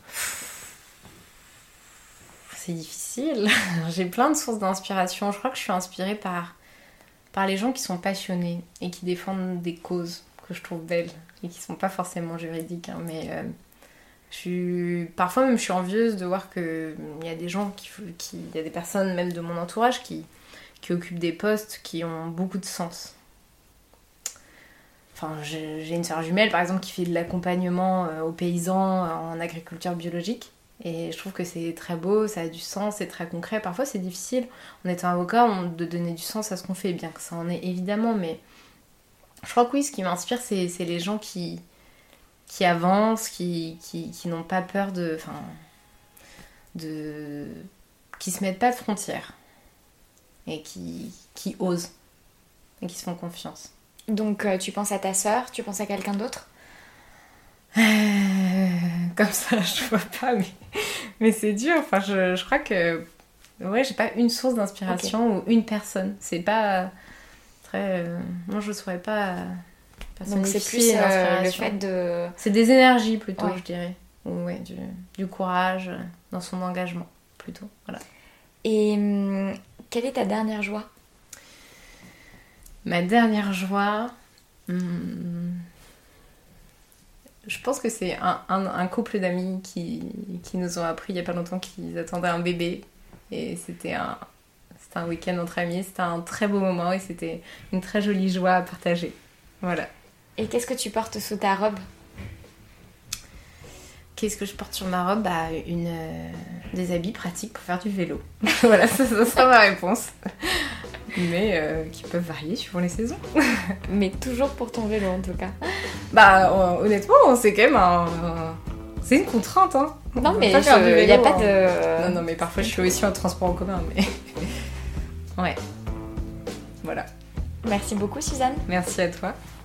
B: C'est difficile. J'ai plein de sources d'inspiration. Je crois que je suis inspirée par les gens qui sont passionnés et qui défendent des causes que je trouve belles et qui sont pas forcément juridiques. Hein, mais parfois même je suis envieuse de voir qu'il y a des gens, il y a des personnes même de mon entourage qui occupent des postes qui ont beaucoup de sens. Enfin, j'ai une sœur jumelle par exemple qui fait de l'accompagnement aux paysans en agriculture biologique. Et je trouve que c'est très beau, ça a du sens, c'est très concret. Parfois c'est difficile, en étant avocat, de donner du sens à ce qu'on fait, bien que ça en est évidemment, mais je crois que oui, ce qui m'inspire, c'est les gens qui avancent, qui n'ont pas peur qui se mettent pas de frontières et qui osent et qui se font confiance.
A: Donc tu penses à ta sœur, tu penses à quelqu'un d'autre?
B: Comme ça, je vois pas, mais c'est dur. Enfin, je crois que ouais, j'ai pas une source d'inspiration ou une personne. C'est pas très. Moi, je saurais pas.
A: Donc c'est plus le fait de.
B: C'est des énergies plutôt,
A: ouais.
B: Je dirais. Ou ouais, du courage dans son engagement plutôt. Voilà.
A: Et quelle est ta dernière joie?
B: Ma dernière joie. Je pense que c'est un couple d'amis qui nous ont appris il n'y a pas longtemps qu'ils attendaient un bébé. Et c'était un week-end entre amis. C'était un très beau moment et c'était une très jolie joie à partager. Voilà.
A: Et qu'est-ce que tu portes sous ta robe?
B: Qu'est-ce que je porte sur ma robe? Des habits pratiques pour faire du vélo. Voilà, ça sera ma réponse. Mais qui peuvent varier suivant les saisons.
A: Mais toujours pour ton vélo en tout cas.
B: Honnêtement, c'est quand même c'est une contrainte, hein.
A: Non mais il n'y a pas de...
B: Non, mais parfois je suis aussi en transport en commun, mais... Ouais. Voilà.
A: Merci beaucoup Suzanne.
B: Merci à toi.